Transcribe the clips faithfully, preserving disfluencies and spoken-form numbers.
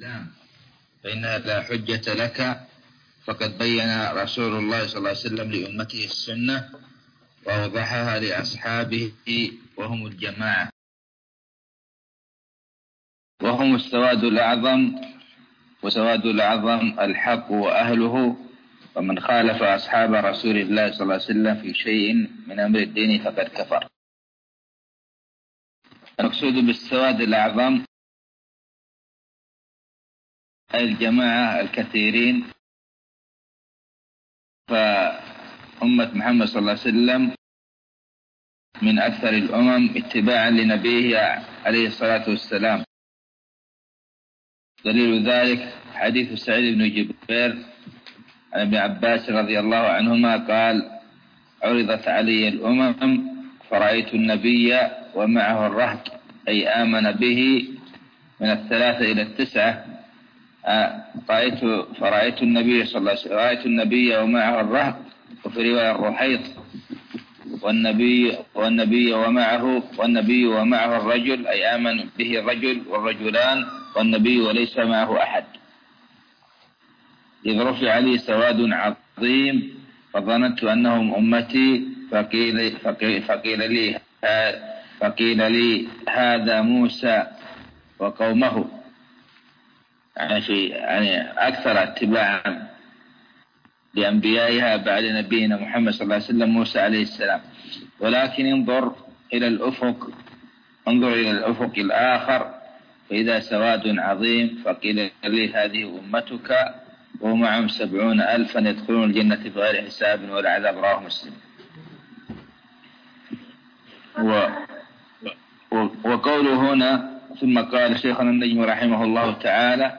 الإسلام فإنها لا حجة لك، فقد بين رسول الله صلى الله عليه وسلم لأمته السنة ووضحها لأصحابه وهم الجماعة، وهم السواد الأعظم، وسواد الأعظم الحق وأهله، ومن خالف أصحاب رسول الله صلى الله عليه وسلم في شيء من أمر الدين فقد كفر. المقصود بالسواد الأعظم الجماعة الكثيرين، فأمة محمد صلى الله عليه وسلم من أكثر الأمم اتباعا لنبيه عليه الصلاة والسلام. دليل ذلك حديث سعيد بن جبير عن ابن عباس رضي الله عنهما قال: عرضت علي الأمم فرأيت النبي ومعه الرهط، أي آمن به من الثلاثة إلى التسعة. رأيت فرأيت النبي صلى الله عليه وسلم رأيت النبي ومعه الرهط، وفي رواية الرحيط، والنبي والنبي ومعه والنبي ومعه الرجل، أي آمن به الرجل والرجلان، والنبي وليس معه أحد. إذ رفع لي سواد عظيم فظننت أنهم أمتي، فقيل, فقيل, فقيل, لي فقيل لي هذا موسى وقومه، يعني, في يعني أكثر اتباعا لأنبيائها بعد نبينا محمد صلى الله عليه وسلم موسى عليه السلام. ولكن انظر إلى الأفق انظر إلى الأفق الآخر فإذا سواد عظيم، فقيل لي هذه أمتك ومعهم سبعون ألفا يدخلون الجنة بغير حساب ولا عذاب. رواه مسلم. و... وقوله هنا ثم قال شيخنا النجم رحمه الله تعالى: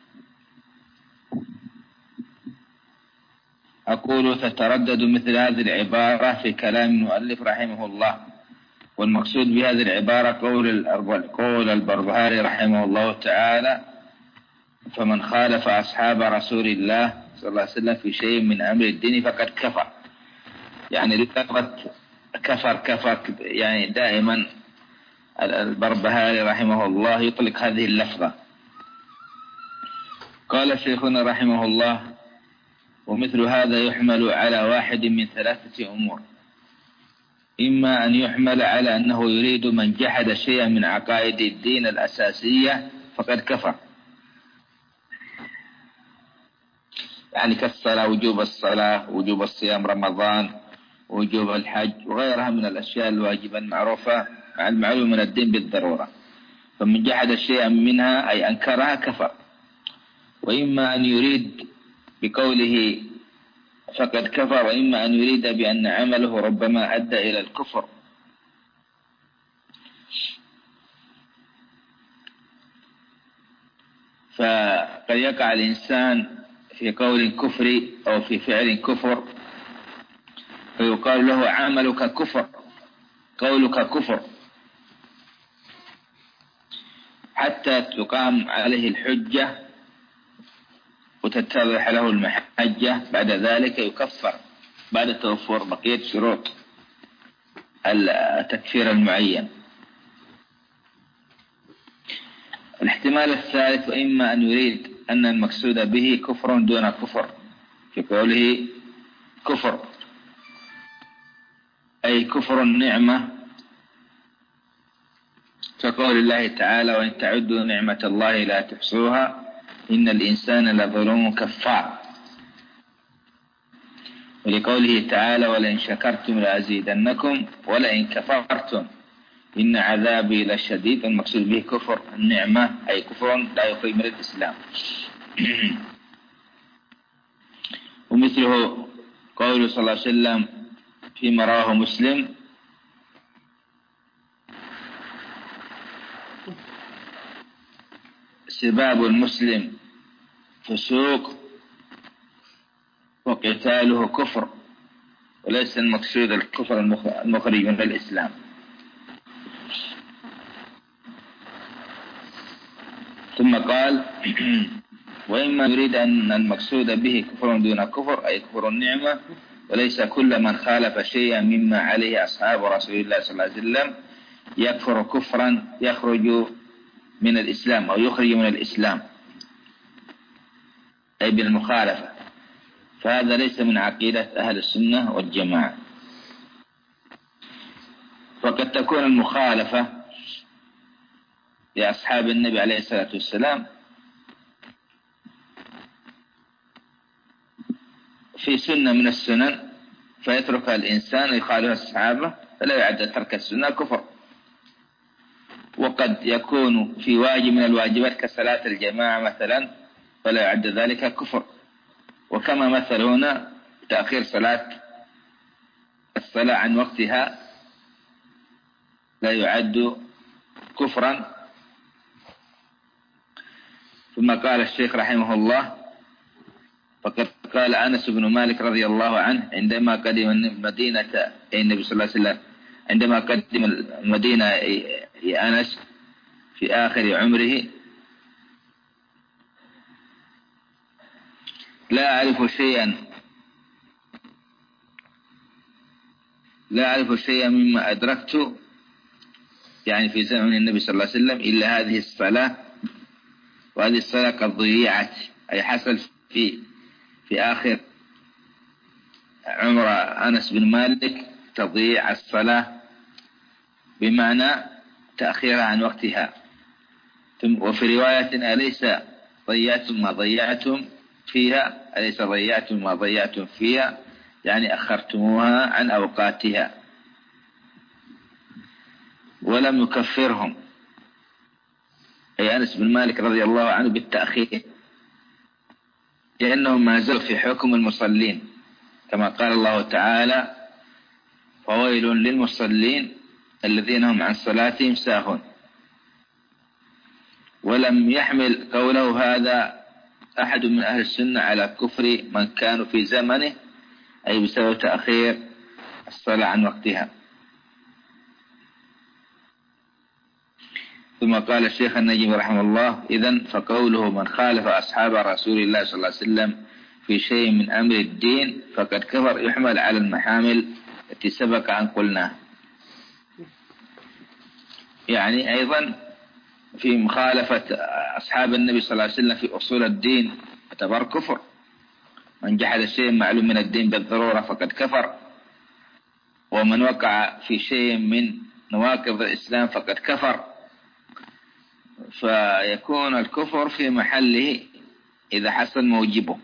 أقول تتردد مثل هذه العبارة في كلام المؤلف رحمه الله، والمقصود بهذه العبارة قول قول البربهاري رحمه الله تعالى: فمن خالف أصحاب رسول الله صلى الله عليه وسلم في شيء من أمر الدين فقد كفر. يعني لفظة كفر كفر يعني دائما البربهاري رحمه الله يطلق هذه اللفظة. قال شيخنا رحمه الله: ومثل هذا يحمل على واحد من ثلاثة أمور: إما أن يحمل على أنه يريد من جحد شيئا من عقائد الدين الأساسية فقد كفر، يعني كالصلاة، وجوب الصلاة، وجوب الصيام رمضان، وجوب الحج وغيرها من الأشياء الواجبة المعروفة مع المعلوم من الدين بالضرورة، فمن جحد شيئا منها أي أنكرها كفر. وإما أن يريد بقوله فقد كفر، وإما أن يريد بأن عمله ربما أدى إلى الكفر. فقد يقع الإنسان في قول كفري أو في فعل كفر فيقال له عملك كفر، قولك كفر، حتى تقام عليه الحجة وتتضح له المحجة. بعد ذلك يكفر بعد توفر بقية شروط التكفير المعين. الاحتمال الثالث: وإما أن يريد أن المقصود به كفر دون كفر، في قوله كفر أي كفر النعمة، كقول الله تعالى: وإن تعدوا نعمة الله لا تحصوها إن الإنسان لظلوم كفار. ولقوله تعالى: ولئن شكرتم لأزيدنكم ولئن كفرتم إن عذابي لشديد. المقصود به كفر النعمة أي كفر لا يخرج من الإسلام. ومثله قوله صلى الله عليه وسلم فيما رواه مسلم: سباب المسلم فسوق وقتاله كفر، وليس المقصود الكفر المخرج من الإسلام. ثم قال: وإما يريد أن المقصود به كفر دون كفر أي كفر النعمة، وليس كل من خالف شيئا مما عليه أصحاب رسول الله صلى الله عليه وسلم يكفر كفرا يخرج من الإسلام أو يخرج من الإسلام، أي بالمخالفة، فهذا ليس من عقيدة أهل السنة والجماعة. وقد تكون المخالفة لأصحاب النبي عليه الصلاة والسلام في سنة من السنن فيتركها الإنسان ويخالف الصحابة فلا يعد ترك السنة كفر. وقد يكون في واجب من الواجبات كصلاة الجماعة مثلا فلا يعد ذلك كفر. وكما مثل هنا تأخير صلاة الصلاة عن وقتها لا يعد كفرا. ثم قال الشيخ رحمه الله: فقد قال أنس بن مالك رضي الله عنه عندما قدم المدينة النبي صلى الله عليه وسلم عندما قدم المدينة يا أنس في آخر عمره: لا أعرف شيئا لا أعرف شيئا مما أدركت يعني في زمن النبي صلى الله عليه وسلم إلا هذه الصلاة، وهذه الصلاة قد ضيعت، أي حصل في في آخر عمر أنس بن مالك تضييع الصلاة بمعنى تأخيرها عن وقتها. وفي رواية: أليس ضيعتم ما ضيعتم فيها أليس ضيعتم ما ضيعتم فيها يعني أخرتموها عن أوقاتها. ولم يكفرهم أي أنس بن مالك رضي الله عنه بالتأخير، لأنهم ما زالوا في حكم المصلين، كما قال الله تعالى: فويل للمصلين الذين هم عن صلاتهم ساهون. ولم يحمل قوله هذا أحد من أهل السنة على كفر من كانوا في زمنه، أي بسبب تأخير الصلاة عن وقتها. ثم قال الشيخ النجم رحمه الله: إذن فقوله من خالف أصحاب رسول الله صلى الله عليه وسلم في شيء من أمر الدين فقد كفر يحمل على المحامل التي سبق أن قلناها. يعني أيضا في مخالفة أصحاب النبي صلى الله عليه وسلم في أصول الدين يعتبر كفر. من جحد الشيء معلوم من الدين بالضرورة فقد كفر. ومن وقع في شيء من نواقض الإسلام فقد كفر. فيكون الكفر في محله إذا حصل موجبه.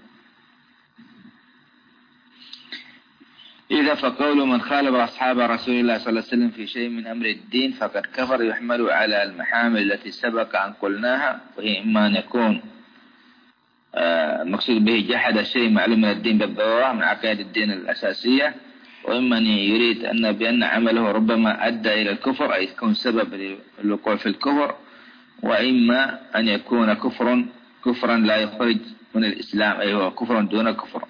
إذا فقول من خالف أصحاب رسول الله صلى الله عليه وسلم في شيء من أمر الدين فقد كفر يحمل على المحامل التي سبق أن قلناها، وهي إما أن يكون المقصود به جحد شيء معلوم من الدين بالضرورة من عقائد الدين الأساسية، وإما أن يريد أن بأن عمله ربما أدى إلى الكفر أي يكون سبب للوقوع في الكفر، وإما أن يكون كفر كفرا لا يخرج من الإسلام أي هو كفر دون كفر.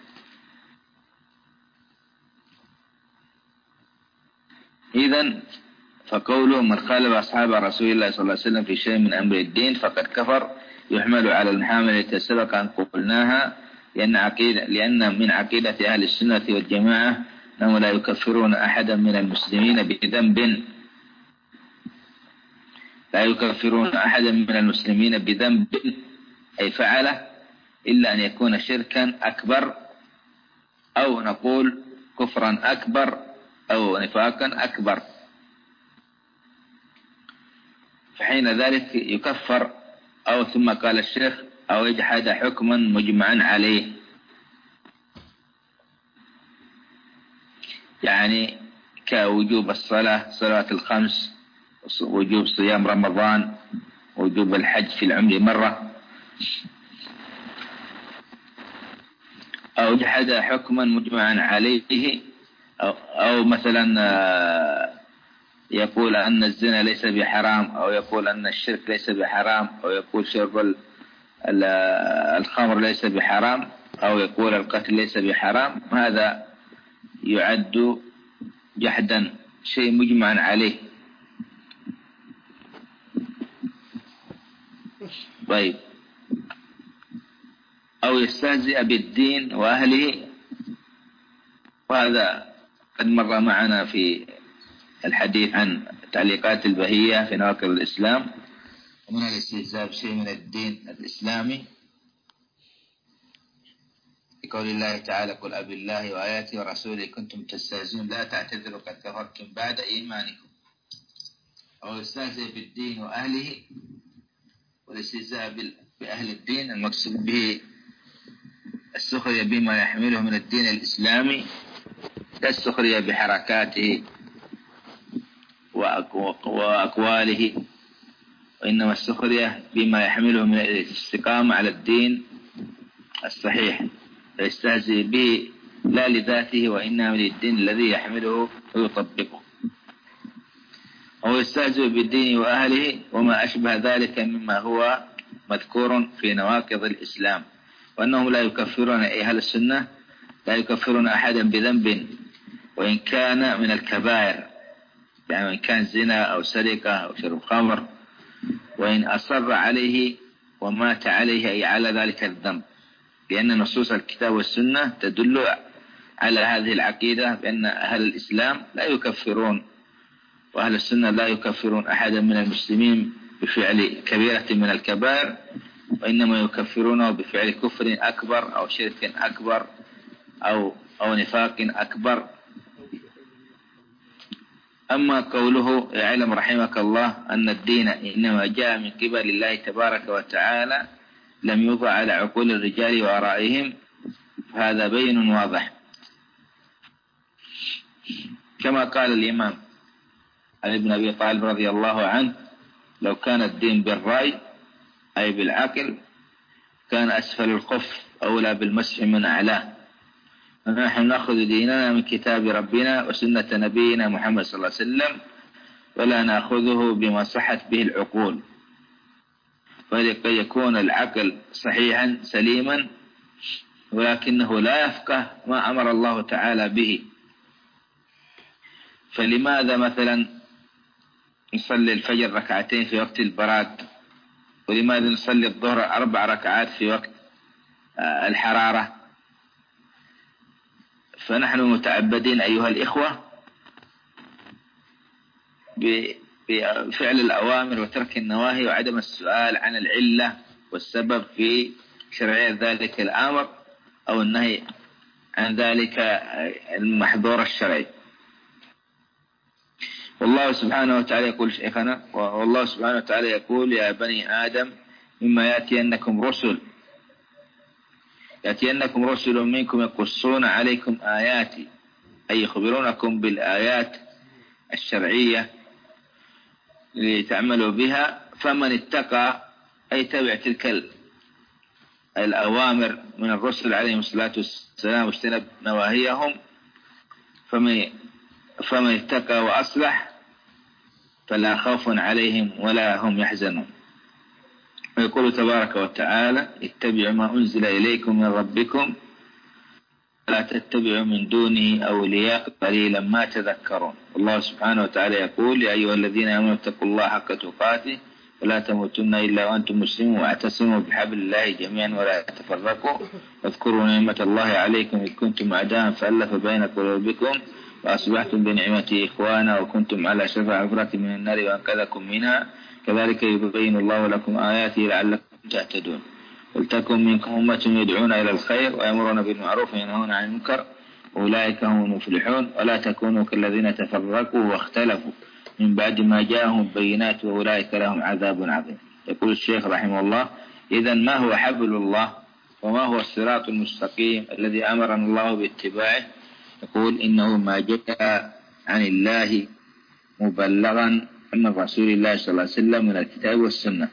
إذن فقوله من خالف أصحاب رسول الله صلى الله عليه وسلم في شيء من أمر الدين فقد كفر يحمل على المحامل التي سبق أن قلناها، لأن, عقيدة لأن من عقيدة أهل السنة والجماعة أنهم لا يكفرون أحدا من المسلمين بذنب لا يكفرون أحدا من المسلمين بذنب أي فعله إلا أن يكون شركا أكبر أو نقول كفرا أكبر أو نفاقا أكبر، فحين ذلك يكفر. أو ثم قال الشيخ أو يجحد حكما مجمعا عليه، يعني كوجوب الصلاة صلاة الخمس، وجوب صيام رمضان، وجوب الحج في العمر مرة. أو جحد حكما مجمعا عليه، أو, أو مثلا يقول أن الزنا ليس بحرام، أو يقول أن الشرك ليس بحرام، أو يقول شرب الخمر ليس بحرام، أو يقول القتل ليس بحرام. هذا يعد جحدا شيء مجمعا عليه. طيب، أو يستهزئ بالدين وأهله، وهذا قد مر معنا في الحديث عن تعليقات البهية في نواقض الإسلام. ومن الاستهزاء بشيء من الدين الإسلامي قول الله تعالى قل أبي الله وآياته ورسوله كنتم تستهزئون لا تعتذروا قد كفرتم بعد إيمانكم. أو يستهزئ بالدين وأهله، والاستهزاء بأهل الدين المقصود به السخرية بما يحمله من الدين الإسلامي، لا السخرية بحركاته وأقواله، وإنما السخرية بما يحمله من الاستقامة على الدين الصحيح، فيستهزئ به لا لذاته وإنما للدين الذي يحمله ويطبقه. هو يستهزئ بالدين وأهله وما أشبه ذلك مما هو مذكور في نواقض الإسلام، وأنهم لا يكفرون أهل السنة لا يكفرون أحدا بذنب وإن كان من الكبائر، يعني وإن كان زنا أو سرقة أو شرب خمر، وإن أصر عليه ومات عليه أي على ذلك الذنب، لأن نصوص الكتاب والسنة تدل على هذه العقيدة بأن أهل الإسلام لا يكفرون وأهل السنة لا يكفرون أحدا من المسلمين بفعل كبيرة من الكبائر، وإنما يكفرونه بفعل كفر أكبر أو شرك أكبر أو, أو نفاق أكبر. أما قوله اعلم رحمك الله أن الدين إنما جاء من قبل الله تبارك وتعالى لم يوضع على عقول الرجال وآرائهم، هذا بين واضح، كما قال الإمام علي بن أبي طالب رضي الله عنه لو كان الدين بالرأي أي بالعقل كان أسفل الخف أولى بالمسح من أعلاه، ونحن نأخذ ديننا من كتاب ربنا وسنة نبينا محمد صلى الله عليه وسلم، ولا نأخذه بما صحت به العقول، ولكي يكون العقل صحيحا سليما ولكنه لا يفقه ما أمر الله تعالى به. فلماذا مثلا نصلي الفجر ركعتين في وقت البراد، ولماذا نصلي الظهر أربع ركعات في وقت الحرارة؟ فنحن متعبدين أيها الإخوة بفعل الأوامر وترك النواهي وعدم السؤال عن العلة والسبب في شرعية ذلك الأمر أو النهي عن ذلك المحظور الشرعي. والله سبحانه وتعالى يقول شيخنا والله سبحانه وتعالى يقول يا بني آدم مما يأتينكم رسل يأتينكم رسل منكم يقصون عليكم آياتي، أي يخبرونكم بالآيات الشرعية لتعملوا بها، فمن اتقى أي تبع تلك الأوامر من الرسل عليهم الصلاة والسلام واجتنب نواهيهم، فمن فمن اتقى وأصلح فلا خوف عليهم ولا هم يحزنون. ويقول تبارك وتعالى اتبعوا ما أنزل إليكم من ربكم لا تتبعوا من دونه أولياء قليلا ما تذكرون. الله سبحانه وتعالى يقول يا أيها الذين آمنوا اتقوا الله حق تقاته ولا تموتن إلا وأنتم مسلمون واعتصموا بحبل الله جميعا ولا تفرقوا واذكروا نعمة الله عليكم إذ كنتم أعداء فألف بين قلوبكم وأصبحتم بنعمته إخوانا وكنتم على شفا حفرة من النار وأنقذكم منها كذلك يبين الله لكم آياته لعلكم تهتدون. ولتكن منكم أمة يدعون إلى الخير ويأمرون بالمعروف وينهون عن المنكر أولئك هم المفلحون ولا تكونوا كالذين تفرقوا واختلفوا من بعد ما جاءهم البينات وأولئك لهم عذاب عظيم. يقول الشيخ رحمه الله إذن ما هو حبل الله وما هو الصراط المستقيم الذي أمرنا الله باتباعه؟ يقول إنه ما جاء عن الله مبلغا من رسول الله صلى الله عليه وسلم من الكتاب والسنة.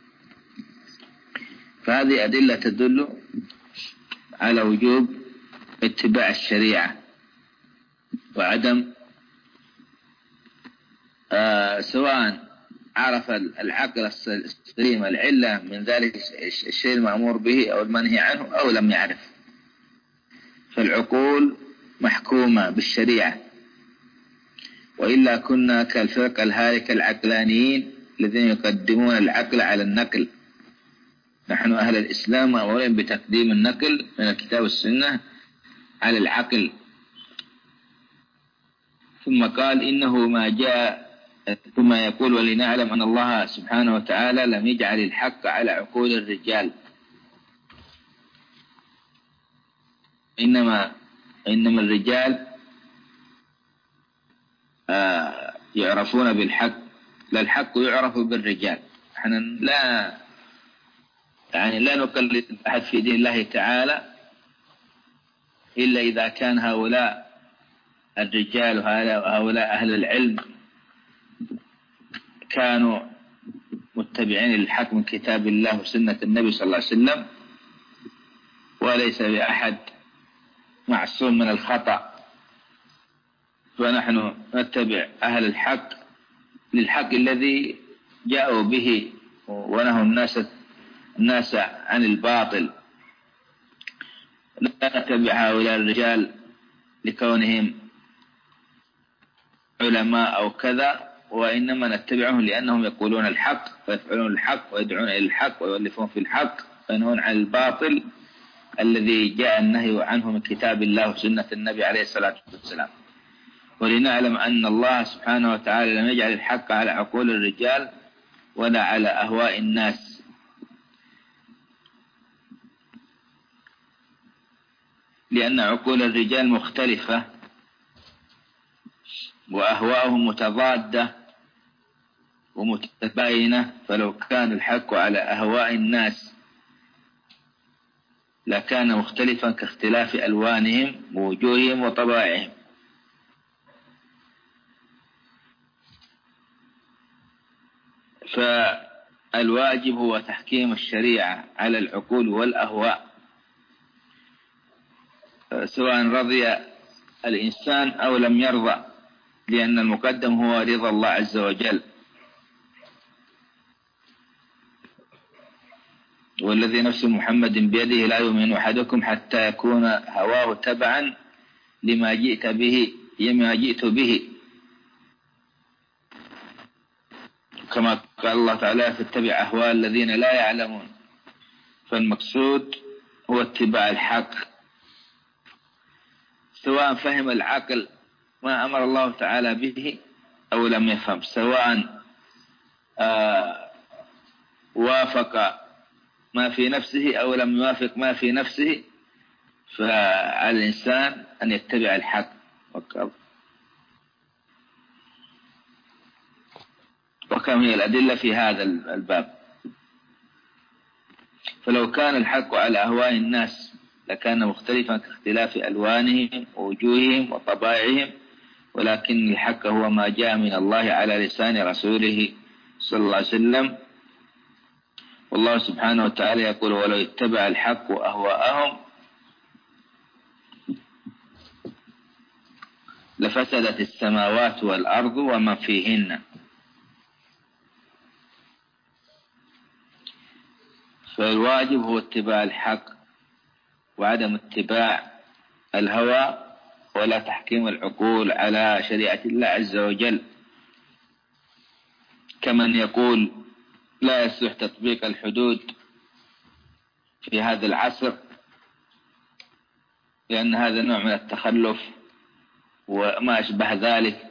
فهذه أدلة تدل على وجوب اتباع الشريعة وعدم آه سواء عرف العقل السليم العلة من ذلك الشيء المأمور به أو المنهي عنه أو لم يعرف، فالعقول محكومة بالشريعة، وإلا كنا كالفرق الهالكة العقلانيين الذين يقدمون العقل على النقل. نحن أهل الإسلام مأمورين بتقديم النقل من الكتاب والسنة على العقل. ثم قال إنه ما جاء ثم يقول ولنعلم أن الله سبحانه وتعالى لم يجعل الحق على عقول الرجال، إنما إنما الرجال آه يعرفون بالحق، لا الحق يعرف بالرجال. احنا لا يعني لا نقلد أحد في دين الله تعالى إلا إذا كان هؤلاء الرجال وهؤلاء أهل العلم كانوا متبعين للحق من كتاب الله وسنة النبي صلى الله عليه وسلم، وليس بأحد معصوم من الخطأ. فنحن نتبع أهل الحق للحق الذي جاءوا به ونهوا الناس الناس عن الباطل. لا نتبع هؤلاء الرجال لكونهم علماء أو كذا، وإنما نتبعهم لأنهم يقولون الحق ويفعلون الحق ويدعون إلى الحق ويؤلفون في الحق وينهون عن الباطل الذي جاء النهي عنه من كتاب الله وسنة النبي عليه الصلاة والسلام. ولنعلم أن الله سبحانه وتعالى لم يجعل الحق على عقول الرجال ولا على أهواء الناس، لأن عقول الرجال مختلفة وأهواءهم متضادة ومتباينة، فلو كان الحق على أهواء الناس لكان مختلفا كاختلاف ألوانهم ووجوههم وطبائعهم. فالواجب هو تحكيم الشريعة على العقول والأهواء، سواء رضي الإنسان أو لم يرضى، لأن المقدم هو رضا الله عز وجل. والذي نفس محمد بيده لا يؤمن أحدكم حتى يكون هواه تبعا لما جئت به لما جئت به، كما قال الله تعالى فاتبع أهواء الذين لا يعلمون. فالمقصود هو اتباع الحق، سواء فهم العقل ما أمر الله تعالى به أو لم يفهم، سواء آه وافق ما في نفسه أو لم يوافق ما في نفسه، فعلى الإنسان أن يتبع الحق. وكم هي الأدلة في هذا الباب. فلو كان الحق على أهواء الناس لكان مختلفا كاختلاف ألوانهم ووجوههم وطبائعهم، ولكن الحق هو ما جاء من الله على لسان رسوله صلى الله عليه وسلم. والله سبحانه وتعالى يقول ولو اتبع الحق أهواءهم لفسدت السماوات والأرض ومن فيهن. فالواجب هو اتباع الحق وعدم اتباع الهوى، ولا تحكيم العقول على شريعة الله عز وجل، كمن يقول لا يصح تطبيق الحدود في هذا العصر لأن هذا نوع من التخلف وما أشبه ذلك،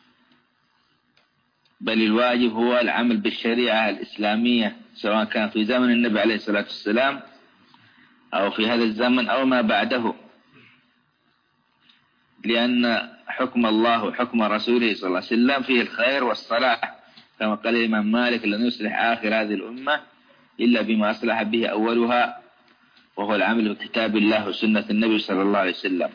بل الواجب هو العمل بالشريعة الإسلامية سواء كان في زمن النبي عليه الصلاة والسلام أو في هذا الزمن أو ما بعده، لأن حكم الله وحكم رسوله صلى الله عليه وسلم فيه الخير والصلاح، كما قال الإمام مالك لن يصلح آخر هذه الأمة إلا بما أصلح به أولها، وهو العمل بكتاب الله وسنة النبي صلى الله عليه وسلم.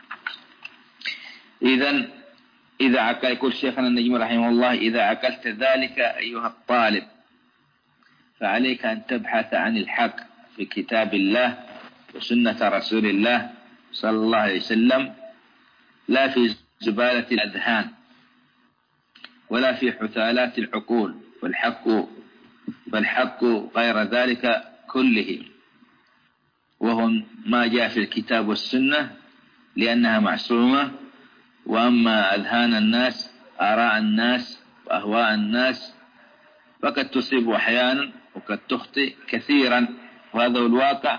إذن إذا عقل يقول شيخنا النجم رحمه الله إذا عقلت ذلك أيها الطالب فعليك أن تبحث عن الحق في كتاب الله وسنة رسول الله صلى الله عليه وسلم، لا في زبالة الأذهان ولا في حثالات العقول، والحق فالحق غير ذلك كله، وهو ما جاء في الكتاب والسنة لأنها معصومة. وأما أذهان الناس آراء الناس وأهواء الناس فقد تصيب أحيانا وقد تخطئ كثيرا، وهذا هو الواقع.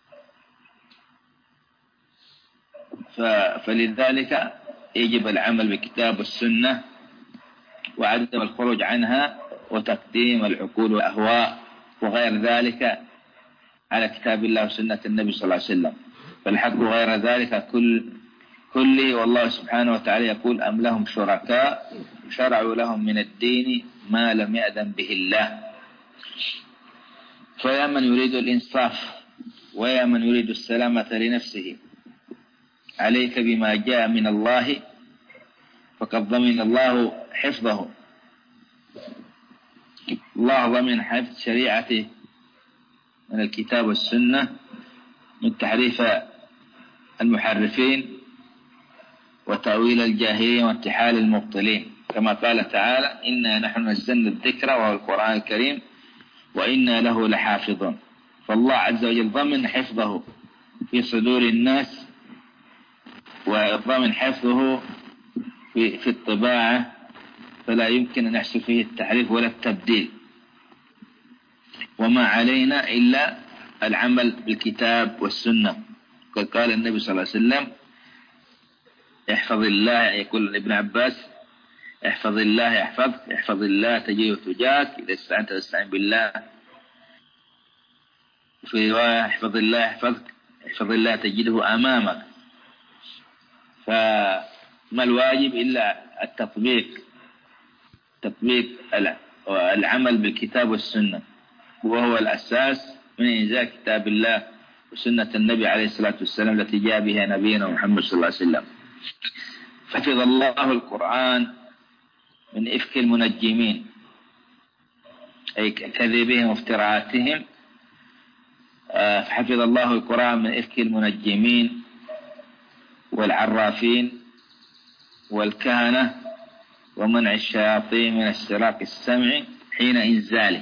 فلذلك يجب العمل بكتاب السنة وعدم الخروج عنها وتقديم العقول والأهواء وغير ذلك على كتاب الله وسنة النبي صلى الله عليه وسلم. فالحق غير ذلك كل كله. والله سبحانه وتعالى يقول أم لهم شركاء شرعوا لهم من الدين ما لم يأذن به الله. فيا من يريد الإنصاف ويا من يريد السلامة لنفسه عليك بما جاء من الله، فقد ضمن الله حفظه. الله ضمن حفظ شريعته من الكتاب والسنة من تحريف المحرفين وتأويل الجاهلين وانتحال المبطلين، كما قال تعالى إنا نحن نزلنا الذكر وهو القرآن الكريم وإنا له لحافظون. فالله عز وجل ضمن حفظه في صدور الناس وضمن حفظه في, في الطباعة، فلا يمكن أن يحصل فيه التحريف ولا التبديل. وما علينا إلا العمل بالكتاب والسنة. قد قال النبي صلى الله عليه وسلم احفظ الله، يقول ابن عباس احفظ الله يحفظك، احفظ الله تجده تجاك، إذا استعنت فاستعن بالله. في رواية احفظ الله يحفظك، احفظ الله تجده أمامك. فما الواجب إلا التطبيق، تطبيق العمل بالكتاب والسنة، وهو الأساس من إنزال كتاب الله وسنة النبي عليه الصلاة والسلام التي جاء بها نبينا محمد صلى الله عليه وسلم. فحفظ الله القرآن من إفك المنجمين، أي كذبهم وافتراءاتهم. فحفظ الله القرآن من إفك المنجمين والعرافين والكهنة ومنع الشياطين من استراق السمع حين إنزاله.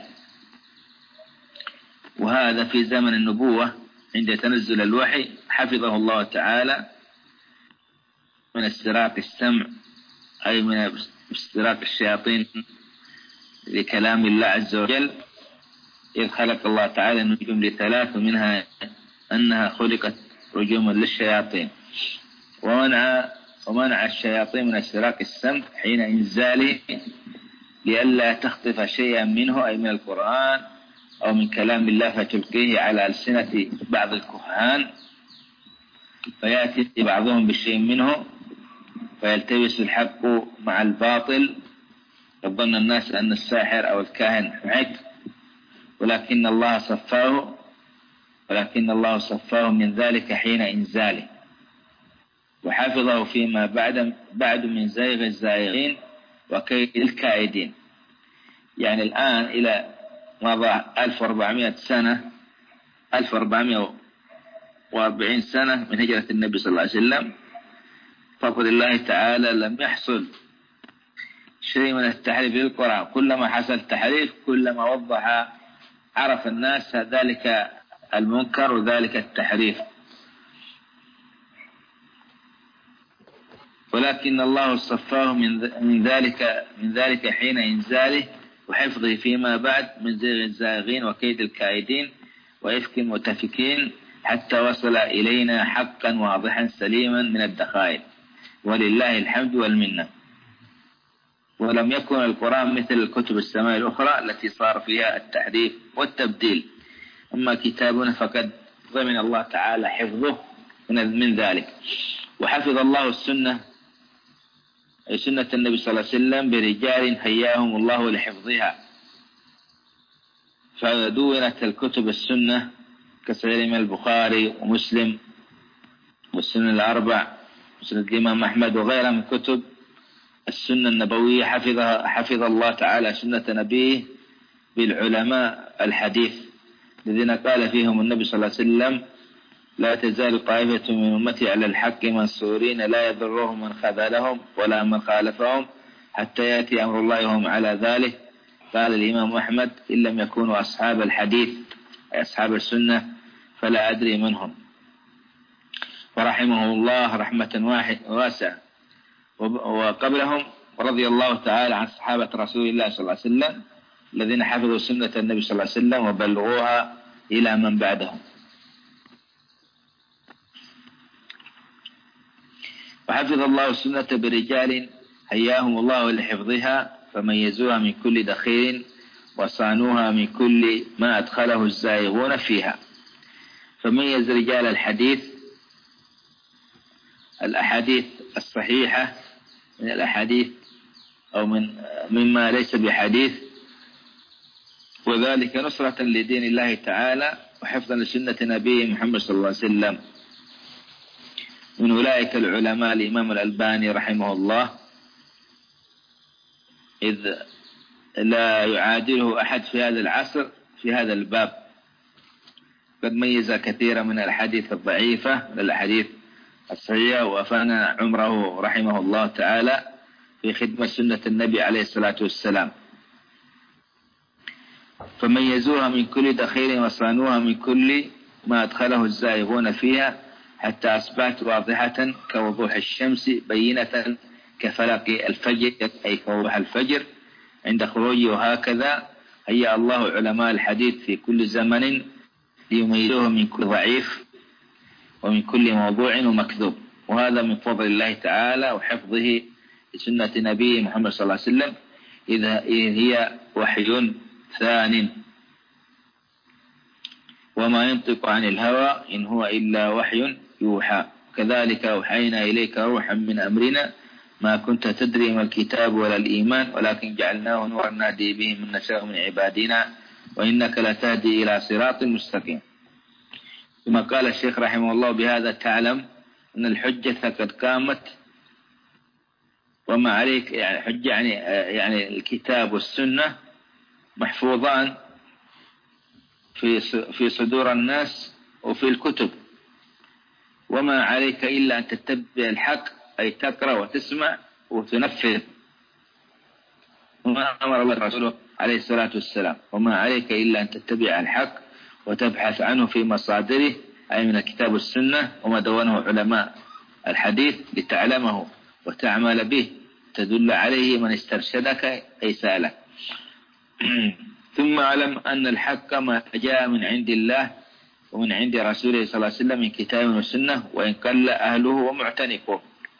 وهذا في زمن النبوة عند تنزل الوحي حفظه الله تعالى من استراق السمع، أي من استراق الشياطين لكلام الله عز وجل. إذ خلق الله تعالى النجوم لثلاث، ومنها أنها خلقت رجوما للشياطين. ومنع ومنع الشياطين من استراق السمع حين إنزاله لئلا تخطف شيئا منه، أي من القرآن أو من كلام الله، فتلقيه على ألسنة بعض الكهان فيأتي بعضهم بشيء منه فيلتبس الحق مع الباطل، يظن الناس أن الساحر أو الكاهن معك، ولكن الله صفاه ولكن الله صفاه من ذلك حين إنزاله، وحفظه فيما بعد بعد من زيغ الزائغين وكيد الكائدين. يعني الآن إلى مضى ألف وأربعمائة سنة، ألف وأربعمائة وأربعين سنة من هجرة النبي صلى الله عليه وسلم، فضل الله تعالى لم يحصل شيء من التحريف للقرآن. كلما حصل تحريف كلما وضح عرف الناس ذلك المنكر وذلك التحريف. ولكن الله صفاه من ذلك من ذلك حين إنزاله وحفظه فيما بعد من زيغ الزائغين وكيد الكائدين وإفك المتفكين، حتى وصل إلينا حقا واضحا سليما من الدخائل، ولله الحمد والمنة. ولم يكن القرآن مثل الكتب السماء الأخرى التي صار فيها التحريف والتبديل. أما كتابنا فقد ضمن الله تعالى حفظه من ذلك. وحفظ الله السنة، أي سنة النبي صلى الله عليه وسلم، برجال هياهم الله لحفظها. فدونت الكتب السنة كصحيح البخاري ومسلم والسنن الأربع مسند الإمام أحمد وغيرها من كتب السنة النبوية. حفظها حفظ الله تعالى سنة نبيه بالعلماء الحديث الذين قال فيهم النبي صلى الله عليه وسلم لا تزال طائفة من أمتي على الحق منصورين لا يضرهم من خذلهم ولا من خالفهم حتى يأتي أمر الله وهم على ذلك. قال الإمام أحمد إن لم يكونوا أصحاب الحديث أي أصحاب السنة فلا أدري منهم. ورحمه الله رحمة واسعة. وقبلهم رضي الله تعالى عن صحابة رسول الله صلى الله عليه وسلم الذين حفظوا سنة النبي صلى الله عليه وسلم وبلغوها إلى من بعدهم. وحفظ الله السنة برجال هياهم الله لحفظها فميزوها من كل دخيل وصانوها من كل ما أدخله الزائغون فيها. فميز رجال الحديث الأحاديث الصحيحة من الأحاديث أو من مما ليس بحديث، وذلك نصرة لدين الله تعالى وحفظا لسنة نبيه محمد صلى الله عليه وسلم. من أولئك العلماء الإمام الألباني رحمه الله، إذ لا يعادله أحد في هذا العصر في هذا الباب، قد ميز كثيرا من الحديث الضعيفة للحديث الصحيحة، وأفنى عمره رحمه الله تعالى في خدمة سنة النبي عليه الصلاة والسلام، فميزوها من كل دخيل وصانوها من كل ما أدخله الزائغون فيها، حتى أصبحت واضحة كوضوح الشمس بينة كفلق الفجر، أي كوضوح الفجر عند خروجه. وهكذا هيأ الله علماء الحديث في كل زمن ليميزوه من كل ضعيف ومن كل موضوع ومكذوب، وهذا من فضل الله تعالى وحفظه لسنة نبيه محمد صلى الله عليه وسلم، إذا هي وحي ثان، وما ينطق عن الهوى إن هو إلا وحي يوحى. كذلك أوحينا إليك روحا من أمرنا ما كنت تدري ما الكتاب ولا الإيمان ولكن جعلناه نورا نهدي به من نشاء من عبادنا وإنك لتهدي إلى صراط مستقيم. ثم قال الشيخ رحمه الله: بهذا تعلم أن الحجة قد قامت وما عليك، يعني حجة يعني, يعني الكتاب والسنة محفوظان في في صدور الناس وفي الكتب، وما عليك إلا أن تتبع الحق، أي تقرأ وتسمع وتنفذ وما أمر الله رسوله عليه الصلاة والسلام. وما عليك إلا أن تتبع الحق وتبحث عنه في مصادره، أي من الكتاب والسنة وما دونه علماء الحديث، لتعلمه وتعمل به، تدل عليه من استرشدك أي سألك. ثم علم أن الحق ما جاء من عند الله ومن عند رسوله صلى الله عليه وسلم من كتاب وسنة، وإن قل أهله ومعتنقه.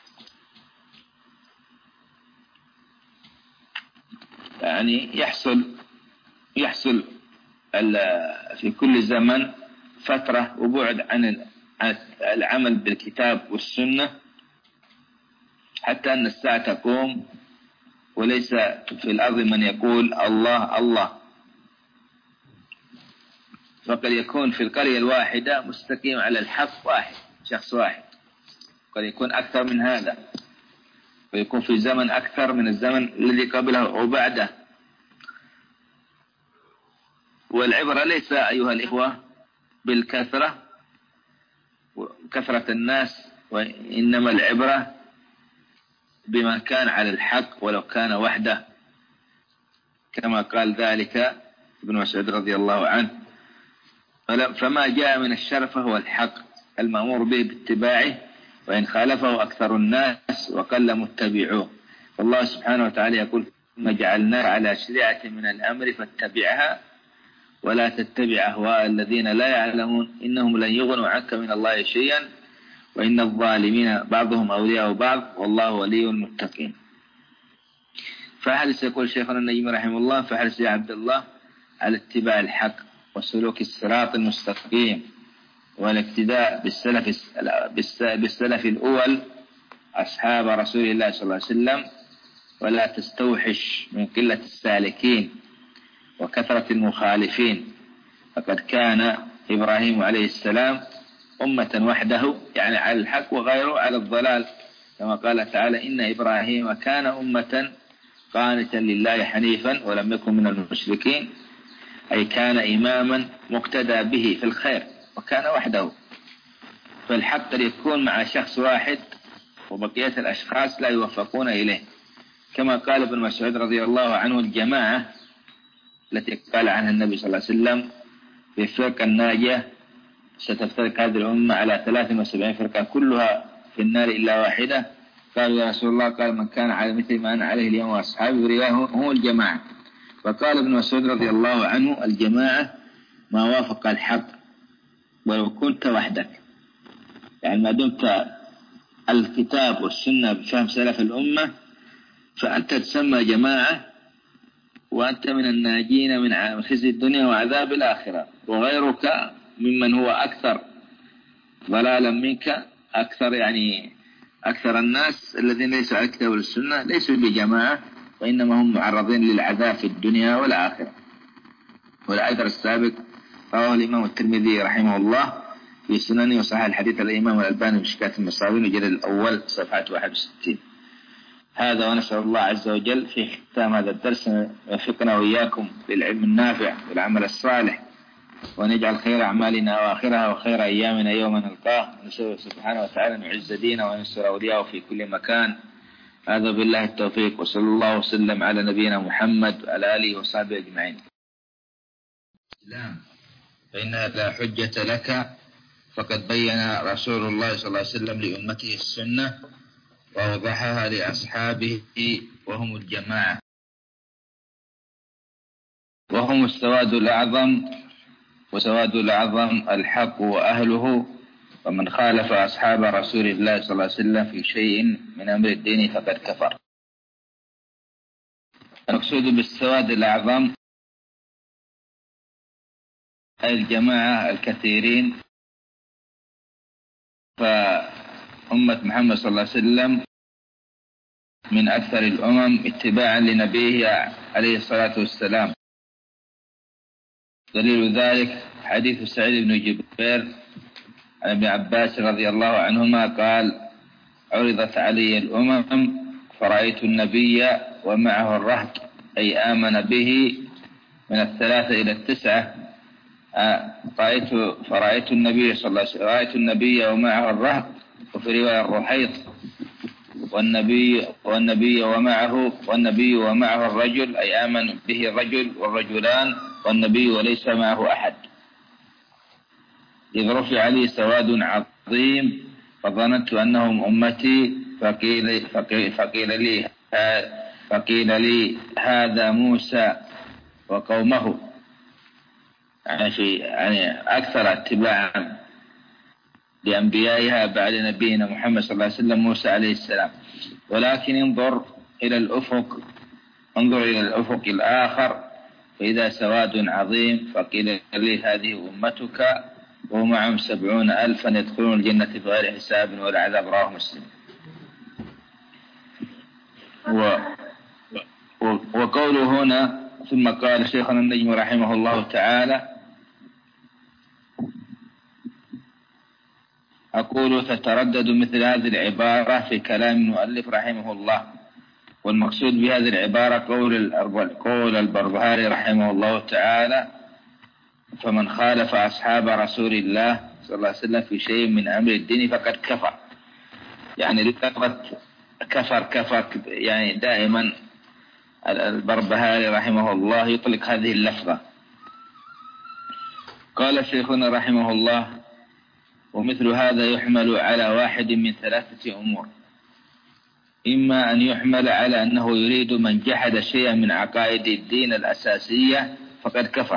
يعني يحصل يحصل في كل زمن فترة وبعد عن العمل بالكتاب والسنة حتى أن الساعة تقوم وليس في الأرض من يقول الله الله، فقد يكون في القرية الواحدة مستقيم على الحق واحد، شخص واحد، قد يكون أكثر من هذا، ويكون في زمن أكثر من الزمن الذي قبله وبعده. والعبرة ليس أيها الإخوة بالكثرة وكثرة الناس، وإنما العبرة بما كان على الحق ولو كان وحده، كما قال ذلك ابن مسعود رضي الله عنه: فما جاء من الشر فهو الحق المأمور به باتباعه، وإن خالفه أكثر الناس وقل متبعوه. والله سبحانه وتعالى يقول: ثم جعلناك على شريعة من الأمر فاتبعها ولا تتبع أهواء الذين لا يعلمون إنهم لن يغنوا عنك من الله شيئا وإن الظالمين بعضهم أولياء بعض والله ولي المتقين. فحرص، يقول شيخنا النجم رحمه الله، فحرص يا عبد الله على اتباع الحق وسلوك الصراط المستقيم والاقتداء بالسلف, بالسلف الأول أصحاب رسول الله صلى الله عليه وسلم، ولا تستوحش من قلة السالكين وكثرة المخالفين، فقد كان إبراهيم عليه السلام أمة وحده، يعني على الحق، وغيره على الضلال، كما قال تعالى: إن إبراهيم كان أمة قانتا لله حنيفا ولم يكن من المشركين، أي كان إماما مقتدى به في الخير وكان وحده. فالحق قد يكون مع شخص واحد وبقية الأشخاص لا يوفقون إليه، كما قال ابن مسعود رضي الله عنه: الجماعة التي قال عنها النبي صلى الله عليه وسلم في الفرقة الناجية ستفترق هذه الأمة على ثلاث وسبعين فرقة كلها في النار إلا واحدة. قالوا: يا رسول الله، قال: من كان على مثل ما أنا عليه اليوم وأصحابي رواية هم الجماعة. وقال ابن مسعود رضي الله عنه: الجماعة ما وافق الحق ولو كنت وحدك، يعني ما دمت الكتاب والسنة بفهم سلف الأمة فأنت تسمى جماعة، وأنت من الناجين من خزي الدنيا وعذاب الآخرة، وغيرك ممن هو أكثر ضلالا منك، أكثر يعني أكثر الناس الذين ليسوا على الكتاب والسنة ليسوا بجماعة، وإنما هم معرضين للعذاب في الدنيا والآخرة. والأثر السابق رواه الإمام الترمذي رحمه الله في سننه، وصحح الحديث الإمام الألباني في مشكاة المصابين وجلد الأول صفحة واحد وستين. هذا، ونسأل الله عز وجل في ختام هذا الدرس يوفقنا وإياكم للعلم النافع والعمل الصالح، ونجعل خير أعمالنا وآخرها وخير أيامنا يوم نلقاه. نسأل سبحانه وتعالى أن يعز دينه وينصر أولياءه في كل مكان. هذا بالله التوفيق، وصلى الله وسلم على نبينا محمد وعلى آله وصحبه أجمعين. فإنها لا حجة لك، فقد بين رسول الله صلى الله عليه وسلم لأمته السنة ووضحها لأصحابه وهم الجماعة، وهم السواد الأعظم، وسواد الأعظم الحق وأهله. ومن خالف أصحاب رسول الله صلى الله عليه وسلم في شيء من أمر الدين فقد كفر. المقصود بالسواد الأعظم أي الجماعة الكثيرين، فأمة محمد صلى الله عليه وسلم من أكثر الأمم اتباعا لنبيه عليه الصلاة والسلام. دليل ذلك حديث سعيد بن جبير عن ابن عباس رضي الله عنهما قال: عرضت علي الأمم فرأيت النبي ومعه الرهط، أي آمن به من الثلاثة إلى التسعة. رأيت فرأيت النبي صلى الله عليه وسلم رأيت النبي ومعه الرهط، وفي رواية الرحيط، والنبي والنبي ومعه والنبي ومعه الرجل، أي آمن به الرجل والرجلان، والنبي وليس معه أحد. إذ رفع لي سواد عظيم فظننت أنهم أمتي، فقيل, فقيل, فقيل, لي فقيل لي هذا موسى وقومه، يعني, في يعني أكثر اتباعا لأنبيائها بعد نبينا محمد صلى الله عليه وسلم موسى عليه السلام. ولكن انظر إلى الأفق انظر إلى الأفق الآخر، فإذا سواد عظيم فقيل لي هذه أمتك ومعهم سبعون ألفا يدخلون الجنة بغير حساب ولا عذاب. رواه مسلم. و... و... وقوله هنا ثم قال شيخنا النجم رحمه الله تعالى: أقول تتردد مثل هذه العبارة في كلام المؤلف رحمه الله، والمقصود بهذه العبارة قول قول البربهاري رحمه الله تعالى: فمن خالف أصحاب رسول الله صلى الله عليه وسلم في شيء من أمر الدين فقد كفر. يعني لفظة كفر كفر يعني دائما البربهاري رحمه الله يطلق هذه اللفظة. قال شيخنا رحمه الله: ومثل هذا يحمل على واحد من ثلاثة أمور: إما أن يحمل على أنه يريد من جحد شيئا من عقائد الدين الأساسية فقد كفر،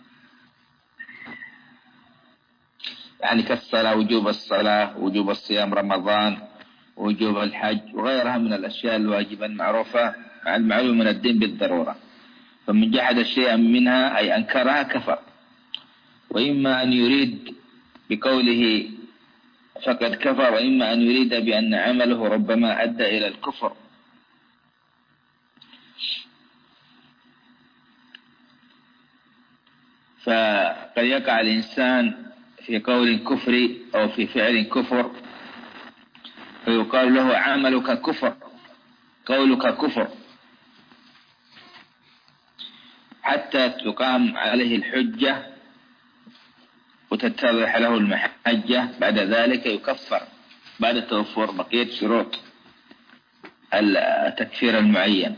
يعني كالصلاة، وجوب الصلاة، وجوب الصيام، رمضان، وجوب الحج، وغيرها من الأشياء الواجبة المعروفة مع المعلوم من الدين بالضرورة. فمن جحد شيئا منها أي أنكرها كفر. وإما أن يريد بقوله فقد كفر، وإما أن يريد بأن عمله ربما أدى إلى الكفر. فقد يقع الإنسان في قول كفري أو في فعل كفر فيقال له عملك كفر، قولك كفر، حتى تقام عليه الحجة وتتضح له المحجة. بعد ذلك يكفر بعد توفر بقية شروط التكفير المعين.